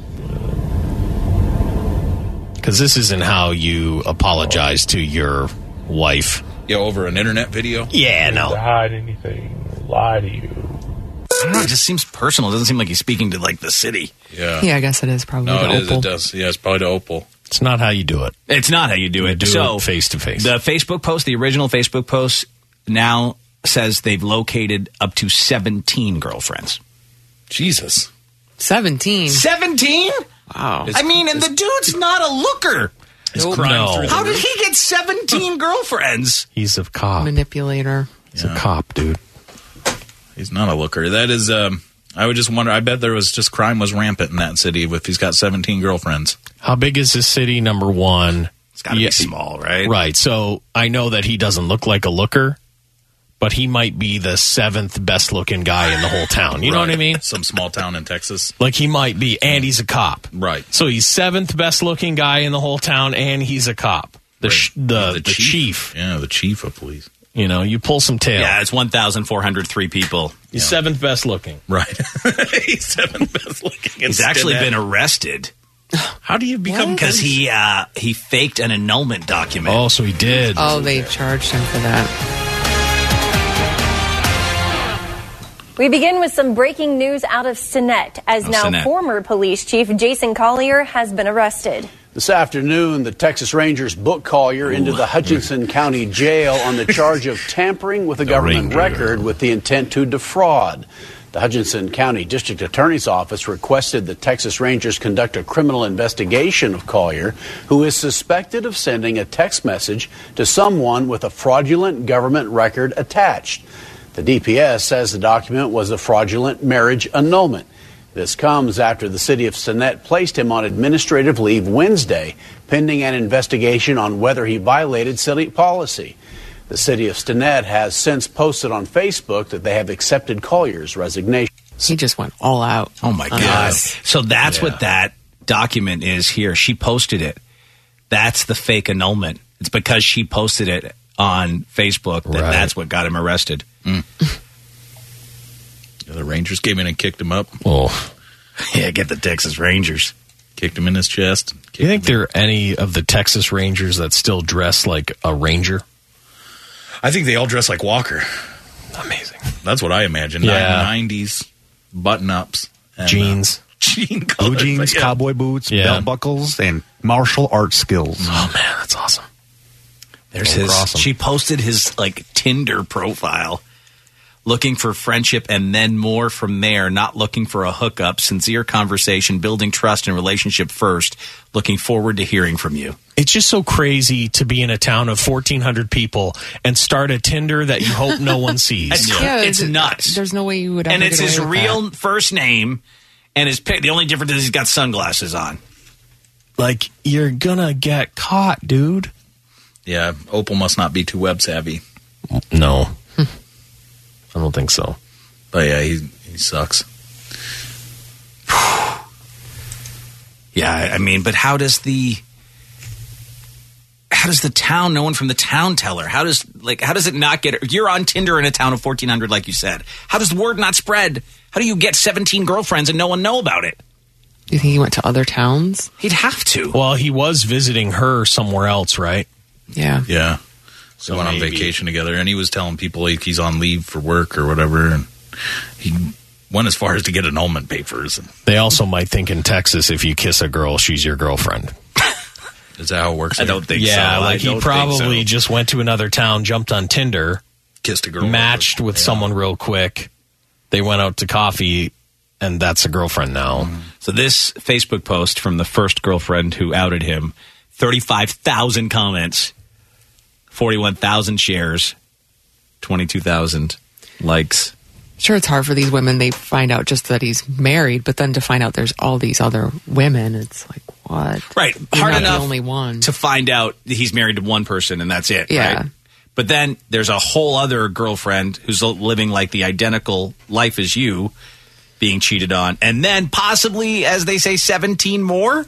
Because this isn't how you apologize to your wife. Yeah, over an internet video? Yeah, no. To hide anything or lie to you. I don't know. It just seems personal. It doesn't seem like he's speaking to, like, the city. Yeah. Yeah, I guess it is probably to Opel. It does. Yeah, it's probably to Opel. It's not how you do it. It's not how you do it. So, face to face. The Facebook post, the original Facebook post, now says they've located up to 17 girlfriends. Jesus. 17? 17? Wow. I mean, and the dude's not a looker. How did he get 17 girlfriends? He's a cop. Manipulator. He's a cop, dude. He's not a looker. That is, I would just wonder, I bet there was just crime was rampant in that city if he's got 17 girlfriends. How big is this city, number one? It's got to be small, right? Right. So I know that he doesn't look like a looker, but he might be the 7th best looking guy in the whole town. You know what I mean? Some small town in Texas. Like he might be, and he's a cop. Right. So he's 7th best looking guy in the whole town, and he's a cop. The chief. Yeah, the chief of police. You know, you pull some tail. Yeah, it's 1,403 people. He's 7th best looking. Right. He's 7th best looking. He's actually been arrested. How do you become? Because he faked an annulment document. Oh, so he did. Oh, they charged him for that. We begin with some breaking news out of Sinnett, as now Sinnett. former police chief Jason Collier has been arrested. This afternoon, the Texas Rangers booked Collier into the Hutchinson County Jail on the charge of tampering with a government record with the intent to defraud. The Hutchinson County District Attorney's Office requested the Texas Rangers conduct a criminal investigation of Collier, who is suspected of sending a text message to someone with a fraudulent government record attached. The DPS says the document was a fraudulent marriage annulment. This comes after the city of Stinnett placed him on administrative leave Wednesday, pending an investigation on whether he violated city policy. The city of Stinnett has since posted on Facebook that they have accepted Collier's resignation. He just went all out. Oh, my God. So that's what that document is here. She posted it. That's the fake annulment. It's because she posted it on Facebook that's what got him arrested. The Rangers came in and kicked him up. Oh, yeah, get the Texas Rangers. Kicked him in his chest. Do you think there are any of the Texas Rangers that still dress like a Ranger? I think they all dress like Walker. Amazing. That's what I imagine. Yeah. 90s button-ups. And, jeans. Jean blue jeans, cowboy boots, belt buckles, and martial arts skills. Oh, man, that's awesome. There's she posted his Tinder profile, looking for friendship and then more from there, not looking for a hookup, sincere conversation, building trust and relationship first, looking forward to hearing from you. It's just so crazy to be in a town of 1,400 people and start a Tinder that you hope no one sees. It's nuts. There's no way you would ever And it's get away his with real that. first name and his pic. The only difference is he's got sunglasses on. Like, you're gonna get caught, dude. Yeah, Opal must not be too web savvy. No. I don't think so. But yeah, he sucks. Yeah, I mean, but how does the town, no one from the town tell her? How does it not get her? You're on Tinder in a town of 1,400, like you said. How does the word not spread? How do you get 17 girlfriends and no one know about it? Do you think he went to other towns? He'd have to. Well, he was visiting her somewhere else, right? Yeah. Yeah. So they went on vacation together, and he was telling people he's on leave for work or whatever, and he went as far as to get annulment papers. They also might think in Texas, if you kiss a girl, she's your girlfriend. Is that how it works? I don't think so. Yeah, like he don't probably think so. just went to another town, jumped on Tinder, kissed a girl, matched with someone real quick. They went out to coffee, and that's a girlfriend now. So this Facebook post from the first girlfriend who outed him, 35,000 comments, 41,000 shares, 22,000 likes. Sure, it's hard for these women. They find out just that he's married, but then to find out there's all these other women, it's like, what? Right. You're Hard not enough the only one to find out that he's married to one person and that's it. Yeah. Right? But then there's a whole other girlfriend who's living like the identical life as you, being cheated on. And then possibly, as they say, 17 more?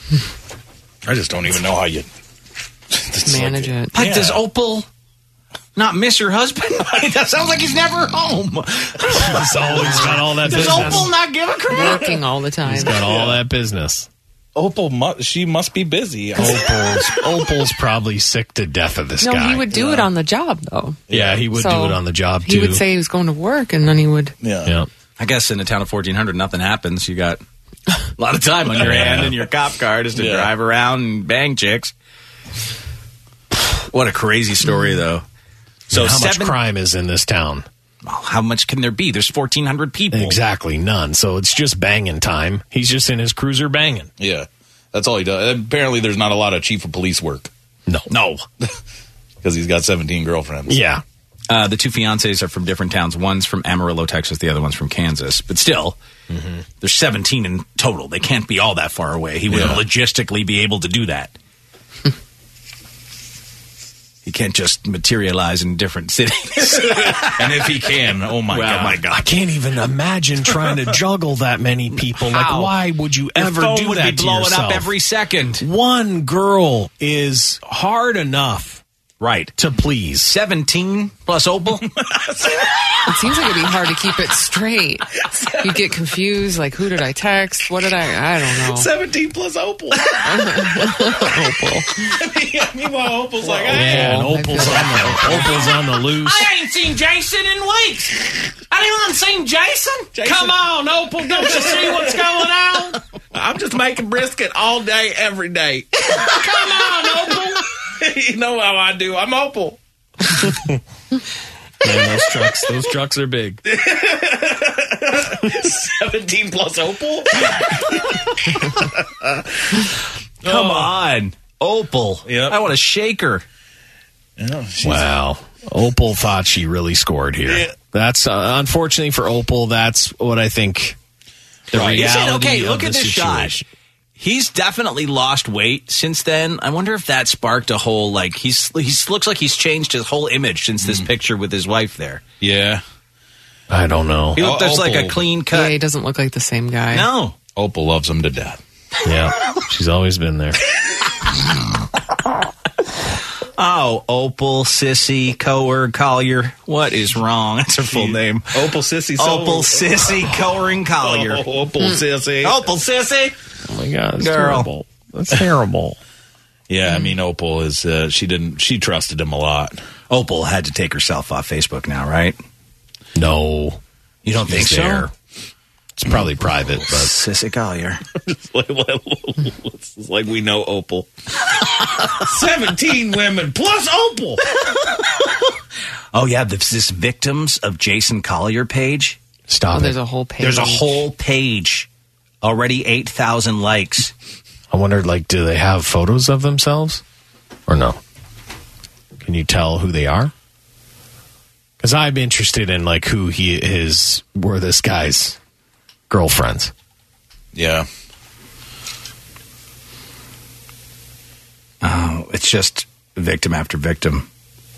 I just don't even know how you manage it. Like, does Opal not miss her husband? That sounds like he's never home. He's always got all that Does business. Opal not give a crap? Working all the time. He's got all that business. Opal, she must be busy. Opal's probably sick to death of this No, guy. he would do it on the job, though. Yeah, he would So do it on the job, too. He would say he was going to work, and then he would... Yeah. I guess in a town of 1,400, nothing happens. You got a lot of time on your hand, and your cop card is to drive around and bang chicks. What a crazy story, though. So how much crime is in this town? Well, how much can there be? There's 1,400 people. Exactly, none. So it's just banging time. He's just in his cruiser banging. Yeah, that's all he does. Apparently, there's not a lot of chief of police work. No. Because he's got 17 girlfriends. Yeah. The two fiancés are from different towns. One's from Amarillo, Texas. The other one's from Kansas. But still, there's 17 in total. They can't be all that far away. He wouldn't logistically be able to do that. He can't just materialize in different cities. And if he can, oh my God. I can't even imagine trying to juggle that many people. Like, How? why would you Your ever phone do would that be to blowing yourself? up every second. One girl is hard enough Right. To please. 17 plus Opal? It seems like it'd be hard to keep it straight. You get confused, like, who did I text? What did I don't know. 17 plus Opal. Opal. Meanwhile, Opal's like, Yeah, and Opal's on the loose. I ain't seen Jason in weeks. Anyone seen Jason? Come on, Opal. Don't you see what's going on? I'm just making brisket all day, every day. Come on, Opal. You know how I do. I'm Opal. Man, those trucks are big. 17 plus Opal? Come on. Opal. Yep. I want to shake her. Yeah, Wow. Opal thought she really scored here. Yeah. That's unfortunately for Opal, that's what I think the reality Okay, look of at the this situation. shot. He's definitely lost weight since then. I wonder if that sparked a whole, like, he looks like he's changed his whole image since this picture with his wife there. Yeah. I don't know. He looked like a clean cut. Yeah, he doesn't look like the same guy. No. Opal loves him to death. Yeah, she's always been there. Oh, Opal, Sissy, Collier. What is wrong? That's her full name. Opal Sissy. Opal, Sissy, Collier. Oh, Opal Sissy. Opal, Sissy. Oh my God, that's Girl. terrible. That's terrible. Yeah, I mean, Opal is, she trusted him a lot. Opal had to take herself off Facebook now, right? No. You don't think so? There. It's probably private, but Sissy Collier. It's like we know Opal. 17 women plus Opal. Oh, yeah, this Victims of Jason Collier page. Stop it. There's a whole page. There's a whole page. Already 8,000 likes. I wondered, like, do they have photos of themselves or no? Can you tell who they are? Because I'm interested in, like, who were this guy's girlfriends. Yeah. Oh, it's just victim after victim.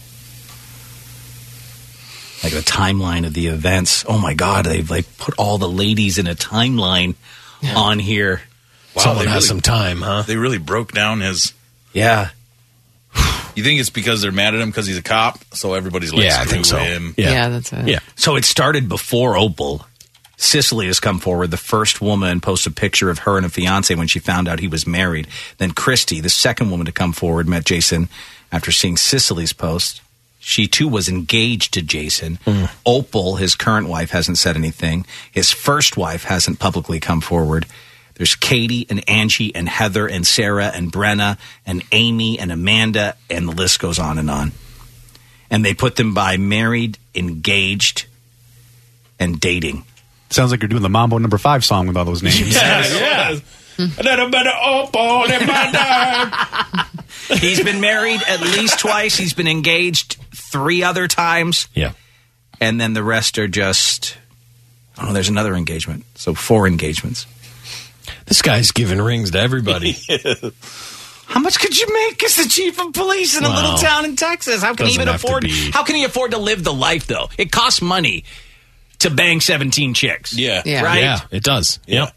Like the timeline of the events. Oh my God, they've like put all the ladies in a timeline on here. Wow, Someone they has really- some time, huh? They really broke down his. Yeah. You think it's because they're mad at him because he's a cop? So everybody's like, Yeah, I screw think so. him. Yeah, that's it. Yeah. So it started before Opal. Cicely has come forward, the first woman, post a picture of her and a fiance when she found out he was married. Then Christy, the second woman to come forward, met Jason after seeing Cicely's post. She, too, was engaged to Jason. Opal, his current wife, hasn't said anything. His first wife hasn't publicly come forward. There's Katie and Angie and Heather and Sarah and Brenna and Amy and Amanda, and the list goes on. And they put them by married, engaged, and dating. Sounds like you're doing the Mambo No. 5 song with all those names. Yeah. A little bit of Opal in my dime. He's been married at least twice. He's been engaged 3 other times. Yeah. And then the rest are just, oh, there's another engagement. So 4 engagements. This guy's giving rings to everybody. How much could you make as the chief of police in a little town in Texas? How can he Doesn't even have to afford? be. How can he afford to live the life though? It costs money to bang 17 chicks. Yeah. Right? Yeah, it does. Yep.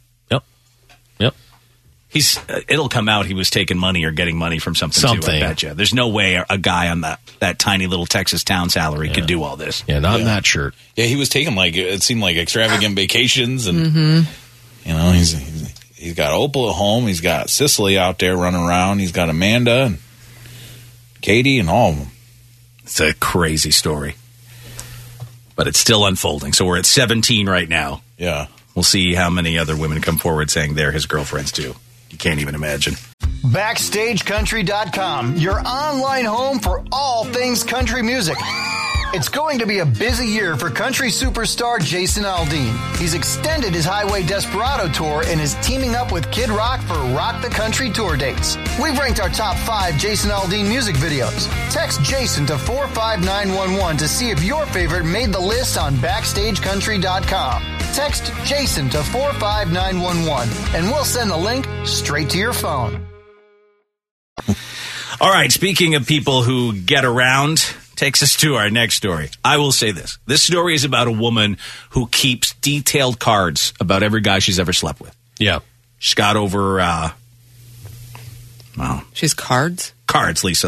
He's. It'll come out he was taking money or getting money from something. Too, I bet you. There's no way a guy on that tiny little Texas town salary could do all this. Yeah, not in that shirt. Yeah, he was taking it seemed like extravagant vacations, and you know he's got Opal at home, he's got Cicely out there running around, he's got Amanda and Katie and all of them. It's a crazy story, but it's still unfolding. So we're at 17 right now. Yeah, we'll see how many other women come forward saying they're his girlfriends too. You can't even imagine. BackstageCountry.com, your online home for all things country music. It's going to be a busy year for country superstar Jason Aldean. He's extended his Highway Desperado tour and is teaming up with Kid Rock for Rock the Country tour dates. We've ranked our top 5 Jason Aldean music videos. Text Jason to 45911 to see if your favorite made the list on BackstageCountry.com. Text Jason to 45911 and we'll send the link straight to your phone. All right, speaking of people who get around, takes us to our next story. I will say this. This story is about a woman who keeps detailed cards about every guy she's ever slept with. Yeah. She's got over, She's cards? Cards, Lisa, like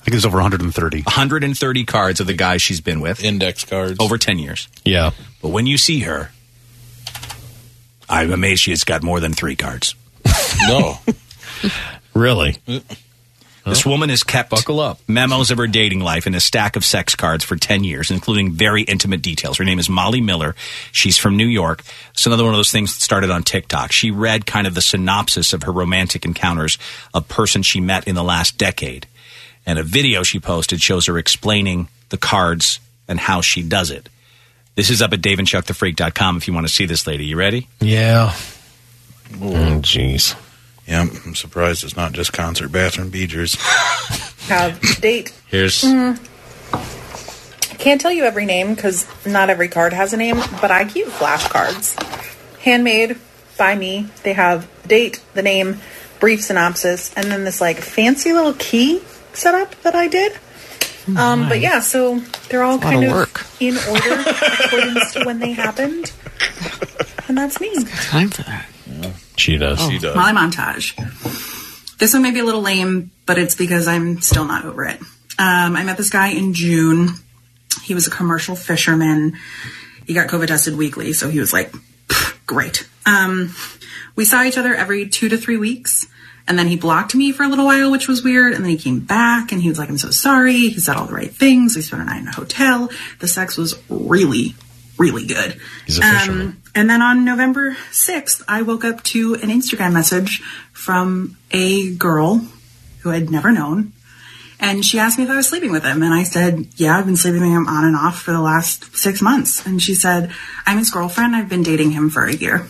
I think it's over 130. 130 cards of the guys she's been with. Index cards. Over 10 years. Yeah. But when you see her, I'm amazed she's got more than 3 cards. No. Really? This woman has kept buckle up memos of her dating life in a stack of sex cards for 10 years, including very intimate details. Her name is Molly Miller. She's from New York. It's another one of those things that started on TikTok. She read kind of the synopsis of her romantic encounters, a person she met in the last decade. And a video she posted shows her explaining the cards and how she does it. This is up at daveandchuckthefreak.com if you want to see this lady. You ready? Yeah. Oh, jeez. Yeah, I'm surprised it's not just concert bathroom beegers. Have date. Here's... I can't tell you every name because not every card has a name, but I keep flashcards. Handmade by me. They have date, the name, brief synopsis, and then this like fancy little key setup that I did. Nice. But yeah, so they're all kind of work. in order according to when they happened. And that's me. Time for that. She does. She does. Molly Montage. This one may be a little lame, but it's because I'm still not over it. I met this guy in June. He was a commercial fisherman. He got COVID tested weekly, so he was like, great. We saw each other every 2 to 3 weeks, and then he blocked me for a little while, which was weird, and then he came back, and he was like, I'm so sorry. He said all the right things. We spent a night in a hotel. The sex was really, really good. He's a fisherman. And then on November 6th, I woke up to an Instagram message from a girl who I'd never known. And she asked me if I was sleeping with him. And I said, yeah, I've been sleeping with him on and off for the last 6 months. And she said, I'm his girlfriend. I've been dating him for a year.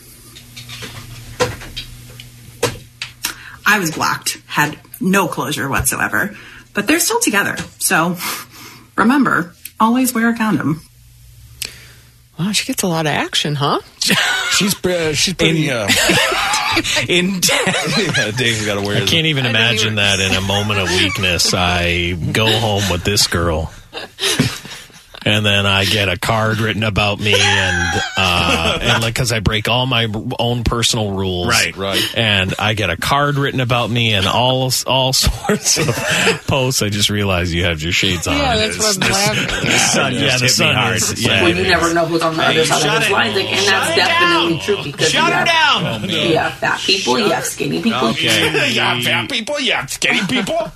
I was blocked, had no closure whatsoever. But they're still together. So remember, always wear a condom. Wow, she gets a lot of action, huh? She's pretty... yeah, Dave's got to wear I can't even imagine that in a moment of weakness. I go home with this girl. And then I get a card written about me, and like because I break all my own personal rules, right, and I get a card written about me and all sorts of posts. I just realized you have your shades on. Yeah, that's what I'm laughing. The sun is. Yeah, when you never know who's on the other side of those lines, and that's definitely true because shut her down. You have fat people, you have skinny people. Okay, you have fat people, you have skinny people.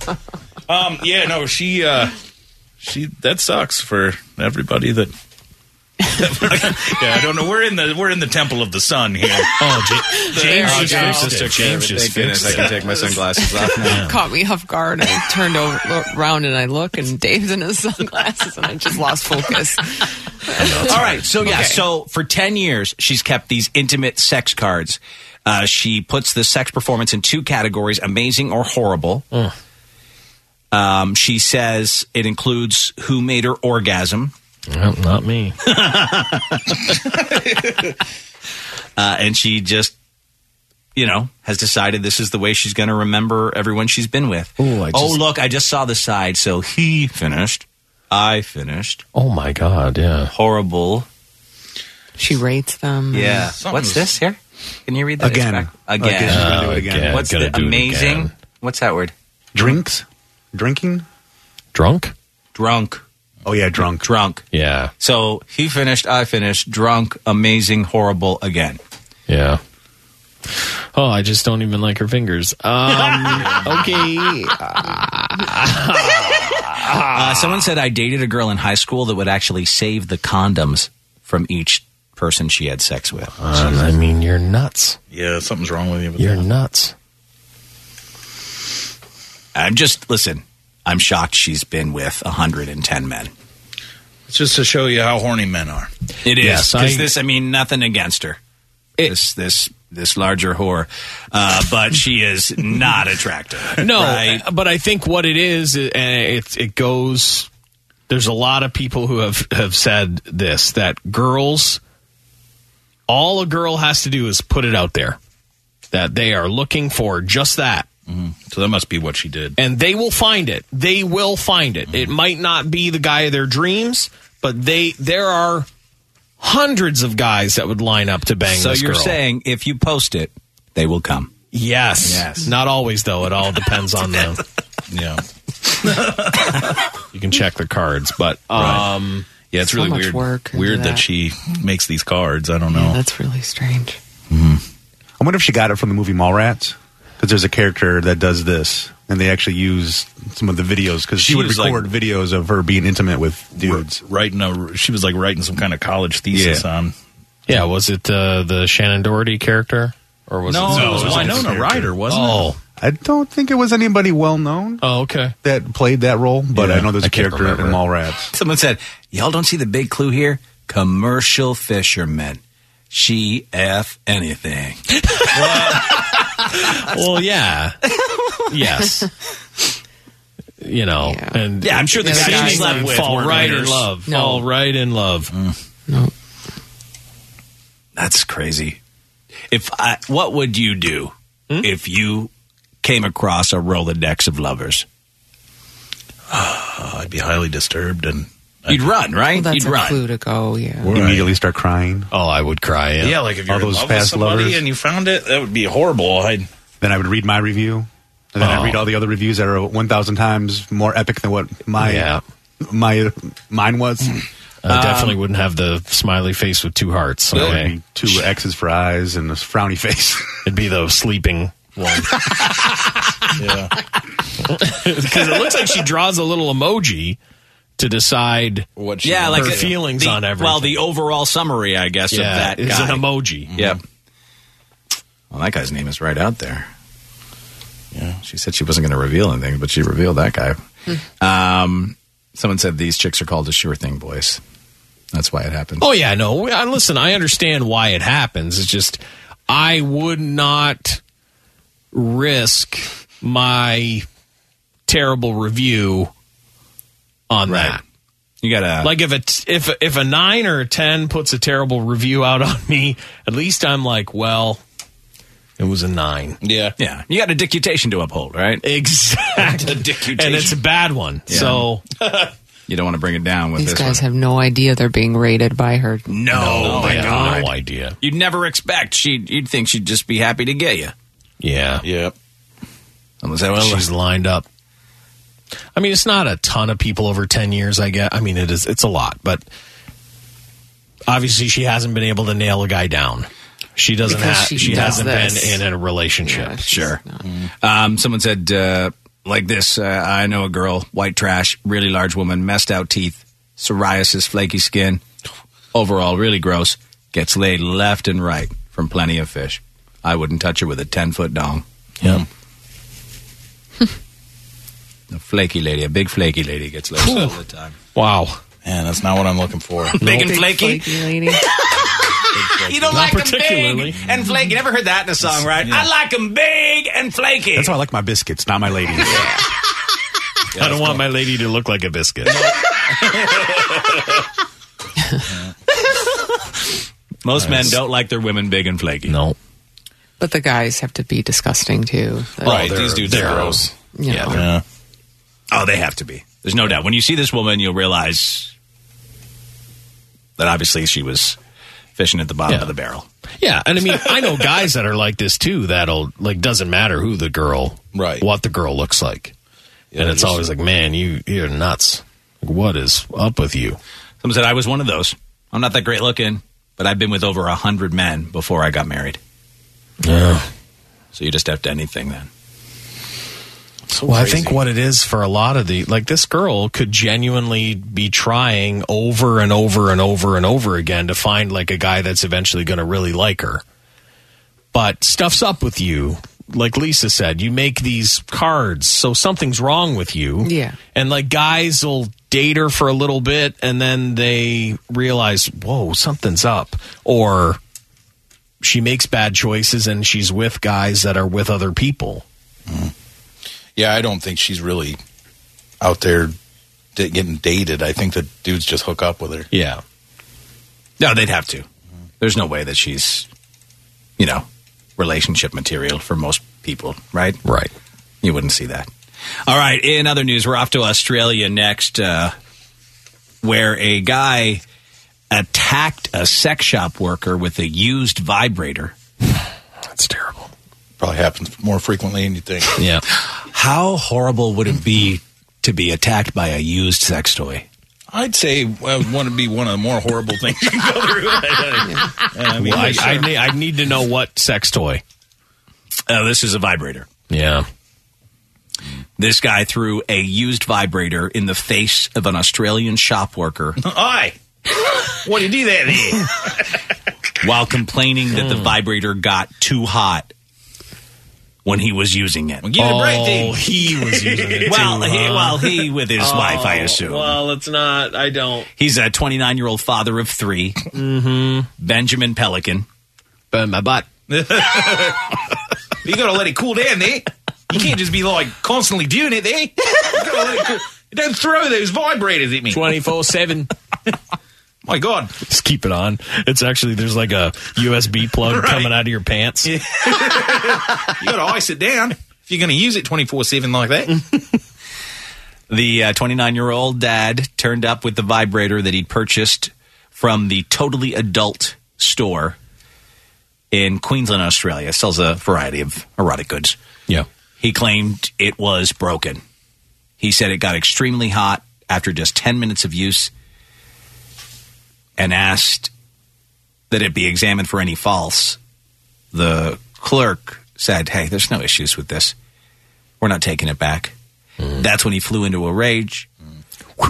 She that sucks for everybody that. I don't know. We're in the temple of the sun here. Oh, James just fixed it. I can take my sunglasses off now. Caught me off guard. I turned around and I look, and Dave's in his sunglasses, and I just lost focus. All right, so for 10 years, she's kept these intimate sex cards. She puts the sex performance in 2 categories: amazing or horrible. She says it includes who made her orgasm. Well, not me. And she just, has decided this is the way she's going to remember everyone she's been with. Look, I just saw the side. So he finished. I finished. Oh, my God, yeah. Horrible. She rates them. Yeah. What's this here? Can you read that? Again. Again. Do it again. What's the amazing? Again. What's that word? Drinks? Drinking? Drunk? Drunk. Oh, yeah, drunk. Drunk. Yeah. So he finished, I finished, drunk, amazing, horrible, again. Yeah. Oh, I just don't even like her fingers. Okay. Someone said I dated a girl in high school that would actually save the condoms from each person she had sex with. I mean, you're nuts. Yeah, something's wrong with you. You're nuts. Listen, I'm shocked she's been with 110 men. It's just to show you how horny men are. It is. Yes, Because nothing against her. This larger whore. But she is not attractive. No, right? But I think what it is, it goes, there's a lot of people who have said this, that girls, all a girl has to do is put it out there. That they are looking for just that. Mm-hmm. So that must be what she did. And they will find it. They will find it. Mm-hmm. It might not be the guy of their dreams, but there are hundreds of guys that would line up to bang this girl. So you're saying if you post it, they will come? Yes. Not always, though. It all depends on them. Yeah. You can check the cards, but Yeah, it's So really much weird. work into Weird that that. she makes these cards. I don't know. Yeah, that's really strange. I wonder if she got it from the movie Mallrats, because there's a character that does this, and they actually use some of the videos, because she would was record videos of her being intimate with dudes. She was like writing some kind of college thesis on. Yeah, was it the Shannon Doherty character? Or was No, it it was a Winona different Ryder, character? wasn't it? Oh, I don't think it was anybody well known. Oh, okay. That played that role, but I know there's a character in Mallrats. Someone said, y'all don't see the big clue here? Commercial fishermen. She F anything. Well, yeah. Yes. You know, and Yeah, I'm sure the guys she slept with fall weren't right in winners. love. No. Fall right in love. No. That's crazy. What would you do if you came across a Rolodex of lovers? I'd be highly disturbed, and you'd run, right? Well, that's You'd a run. clue to go, yeah. Immediately start crying. Oh, I would cry. yeah, like if you're All those in love with past somebody lovers. and you found it, that would be horrible. Then I would read my review, and then I'd read all the other reviews that are 1,000 times more epic than what mine was. I definitely wouldn't have the smiley face with two hearts. It would Okay. be two X's for eyes and a frowny face. It'd be the sleeping one. Yeah. Because it looks like she draws a little emoji to decide what her feelings on everything. Well, the overall summary, I guess, of that is guy. an emoji. Yep. Well, that guy's name is right out there. Yeah. She said she wasn't going to reveal anything, but she revealed that guy. Someone said these chicks are called the Sure Thing Boys. That's why it happened. Oh, yeah, no. Listen, I understand why it happens. It's just I would not risk my terrible review on that. You gotta like if a 9 or a 10 puts a terrible review out on me, at least I'm like, well, it was a 9. Yeah. Yeah. You got a dictation to uphold, right? Exactly. And it's a bad one. Yeah. So you don't want to bring it down with These this guys one. have no idea they're being rated by her. No, they my have God. no idea. You'd never expect. You'd think she'd just be happy to get you. Yeah. Yep. Someone said, well, she's lined up. I mean, it's not a ton of people over 10 years, I guess. I mean, it's a lot, but obviously she hasn't been able to nail a guy down. She doesn't Because have, she hasn't does been in a relationship. Yeah, Sure. Someone said, like this, I know a girl, white trash, really large woman, messed out teeth, psoriasis, flaky skin, overall really gross, gets laid left and right from plenty of fish. I wouldn't touch her with a 10-foot dong. Yeah. A flaky lady, a big flaky lady gets laid all the time. Wow. Man, that's not what I'm looking for. Big and flaky? lady. You don't Not like them particularly. big and flaky. You never heard that in a song, right? I like them big and flaky. That's why I like my biscuits, not my ladies. I don't want my lady to look like a biscuit. Most men don't like their women big and flaky. No. But the guys have to be disgusting, too. Right, these dudes are gross. You know. Yeah. Oh, they have to be. There's no doubt. When you see this woman, you'll realize that obviously she was fishing at the bottom of the barrel. Yeah, and I mean, I know guys that are like this too. That'll like doesn't matter who the girl, what the girl looks like, and it's always like, man, you're nuts. Like, what is up with you? Someone said I was one of those. I'm not that great looking, but I've been with over 100 men before I got married. Yeah. So you just have to anything then. Well, I think what it is for a lot of this girl could genuinely be trying over and over and over and over again to find like a guy that's eventually going to really like her. But stuff's up with you. Like Lisa said, you make these cards, so something's wrong with you. Yeah. And like guys will date her for a little bit and then they realize, whoa, something's up. Or she makes bad choices and she's with guys that are with other people. Yeah, I don't think she's really out there getting dated. I think that dudes just hook up with her. Yeah. No, they'd have to. There's no way that she's, relationship material for most people, right? Right. You wouldn't see that. All right, in other news, we're off to Australia next, where a guy attacked a sex shop worker with a used vibrator. That's terrible. Probably happens more frequently than you think. Yeah. How horrible would it be to be attacked by a used sex toy? I'd say want to be one of the more horrible things you can go through. I need to know what sex toy. This is a vibrator. Yeah. This guy threw a used vibrator in the face of an Australian shop worker. Oi! What do you do there? While complaining that the vibrator got too hot when he was using it. Well, give it a break, Dave. He was using it he with his wife, I assume. Well, it's not. I don't. He's a 29-year-old father of 3. Mm-hmm. Benjamin Pelican. Burn my butt. You got to let it cool down there. You can't just be like constantly doing it there. You gotta let it cool. Don't throw those vibrators at me. 24/7. My God. Just keep it on. It's actually, there's like a USB plug coming out of your pants. Yeah. You got to ice it down if you're going to use it 24/7 like that. The 29-year-old dad turned up with the vibrator that he'd purchased from the Totally Adult store in Queensland, Australia. It sells a variety of erotic goods. Yeah. He claimed it was broken. He said it got extremely hot after just 10 minutes of use and asked that it be examined for any faults. The clerk said, hey, there's no issues with this. We're not taking it back. That's when he flew into a rage. You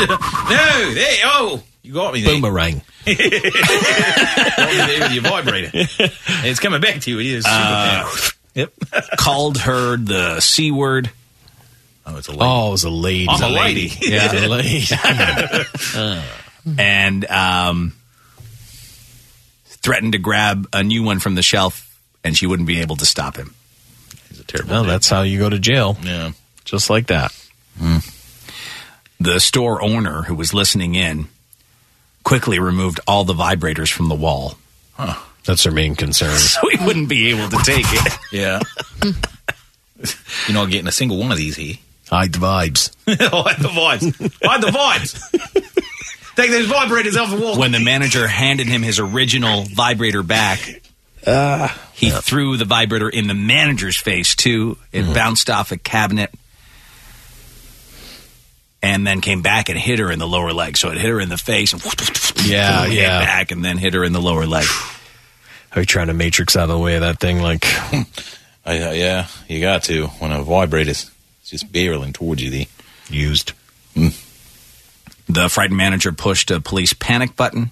got me there. Boomerang. Got me there with your vibrator. It's coming back to you. It is super Yep. Called her the C word. Oh, it's a lady. Oh, it was a lady. I'm a lady. Yeah, a lady. And threatened to grab a new one from the shelf, and she wouldn't be able to stop him. He's a terrible No, that's how you go to jail. Yeah. Just like that. The store owner, who was listening in, quickly removed all the vibrators from the wall. Huh. That's their main concern. So he wouldn't be able to take it. Yeah. You're not getting a single one of these here. Hide the vibes. Hide the vibes. Hide the vibes. Take those vibrators off the wall. When the manager handed him his original vibrator back, he threw the vibrator in the manager's face, too. It bounced off a cabinet and then came back and hit her in the lower leg. So it hit her in the face and back and then hit her in the lower leg. Are you trying to matrix out of the way of that thing? Like, yeah, you got to. When a vibrator's just barreling towards you, they used. The frightened manager pushed a police panic button.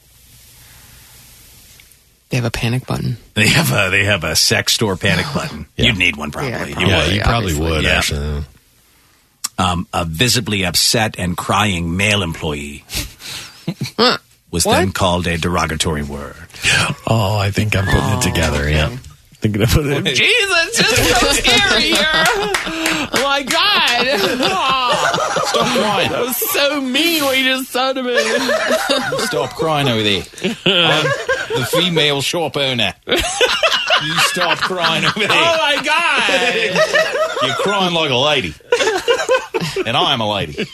They have a panic button. They have a sex store panic button. Yeah. You'd need one probably. You probably would. Yeah. Actually. A visibly upset and crying male employee was then called a derogatory word. Oh, I think I'm putting it together. Yeah. Thinking of it. Jesus, it's so scary here. Oh my God. Stop crying. That was so mean what you just said to me. Stop crying over there. I'm the female shop owner. You stop crying over there. Oh my God. You're crying like a lady. And I am a lady.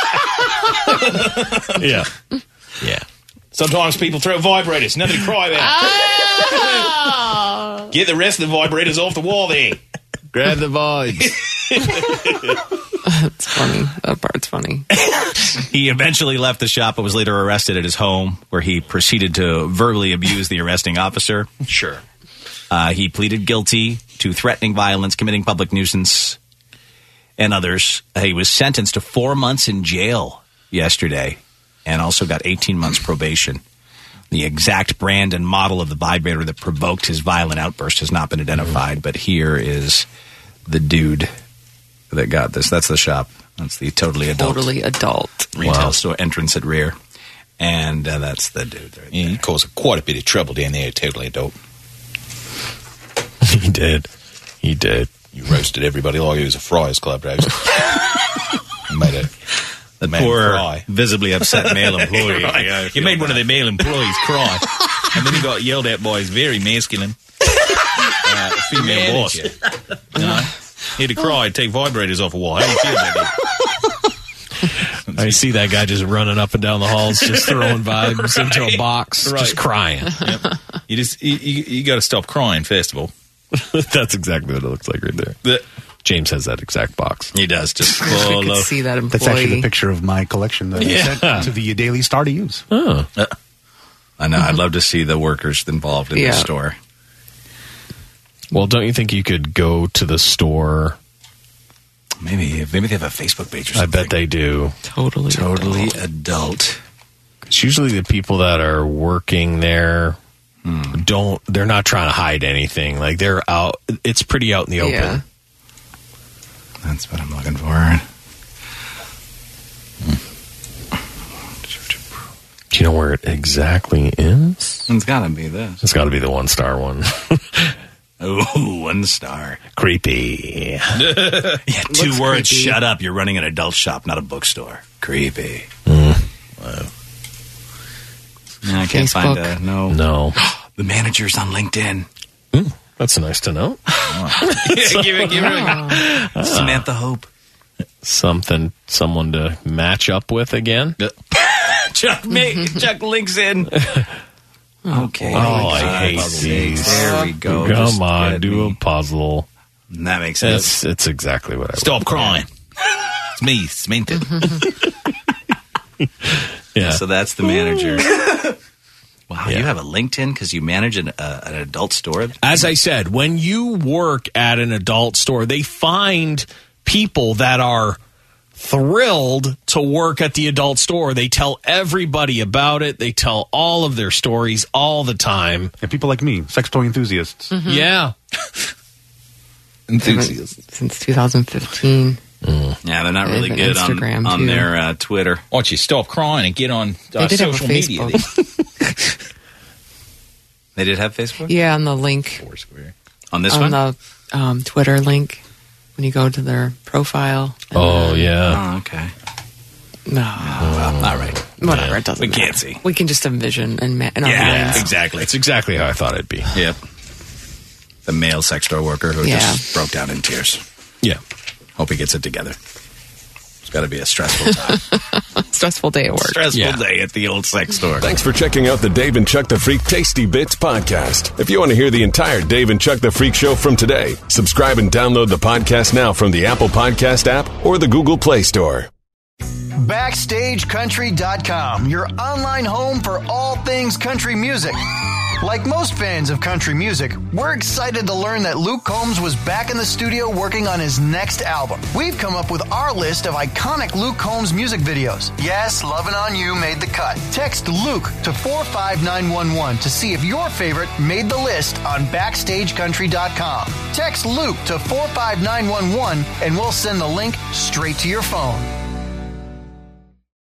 Yeah. Yeah. Sometimes people throw vibrators. Nothing to cry about. Oh. Get the rest of the vibrators off the wall there. Grab the vibes. That's funny. That part's funny. He eventually left the shop but was later arrested at his home, where he proceeded to verbally abuse the arresting officer. Sure. He pleaded guilty to threatening violence, committing public nuisance, and others. He was sentenced to 4 months in jail yesterday and also got 18 months probation. The exact brand and model of the vibrator that provoked his violent outburst has not been identified, but here is the dude that got this. That's the shop. That's the Totally Adult retail store entrance at rear. And that's the dude right there. He caused quite a bit of trouble down there at Totally Adult. He did. He did. You roasted everybody like it was a Friars Club roast. You made it. The poor, visibly upset male employee. Right. You made one of the male employees cry. And then he got yelled at by his very masculine female boss. You know? He had to cry, take vibrators off a wall. How do you feel about that? I see that guy just running up and down the halls, just throwing vibes into a box, just crying. Yep. You got to stop crying, first of all. That's exactly what it looks like right there. James has that exact box. He does. Just I could see that employee. That's actually the picture of my collection that I sent to the Daily Star to use. Oh. I know. I'd love to see the workers involved in the store. Well, don't you think you could go to the store? Maybe they have a Facebook page or something. I bet they do. Totally adult. It's usually the people that are working there they're not trying to hide anything. Like, they're out. It's pretty out in the open. Yeah. That's what I'm looking for. Do you know where it exactly is? It's got to be this. It's got to be the 1-star one. Oh, 1 star. Creepy. Yeah, 2 words. Creepy. Shut up. You're running an adult shop, not a bookstore. Creepy. Wow. I can't find No. The manager's on LinkedIn. That's nice to know. Give it. Samantha Hope. Someone to match up with again. Chuck links in. Okay. I hate these. There we go. Come on, do a puzzle. That makes sense. It's exactly what I want. Stop crying. It's me, Samantha. Yeah. So that's the manager. Wow, you have a LinkedIn because you manage an adult store? As I said, when you work at an adult store, they find people that are thrilled to work at the adult store. They tell everybody about it. They tell all of their stories all the time. And people like me, sex toy enthusiasts. Mm-hmm. Yeah. Enthusiasts. Since 2015. Yeah, they're not really good on their Twitter. Why don't you stop crying and get on social media? They did have Facebook? Yeah, on the link. Foursquare. On this one? On the Twitter link. When you go to their profile. Oh, yeah. Oh, okay. No. All right. Whatever, it doesn't We matter. can't see. We can just envision in our minds. Exactly. It's exactly how I thought it'd be. Yep. The male sex store worker who just broke down in tears. Yeah. Hope he gets it together. It's got to be a stressful time. Stressful day at work. Stressful day at the old sex store. Thanks for checking out the Dave and Chuck the Freak Tasty Bits podcast. If you want to hear the entire Dave and Chuck the Freak show from today, subscribe and download the podcast now from the Apple Podcast app or the Google Play Store. BackstageCountry.com, your online home for all things country music. Like most fans of country music, we're excited to learn that Luke Combs was back in the studio working on his next album. We've come up with our list of iconic Luke Combs music videos. Yes, Lovin' On You made the cut. Text Luke to 45911 to see if your favorite made the list on BackstageCountry.com. Text Luke to 45911 and we'll send the link straight to your phone.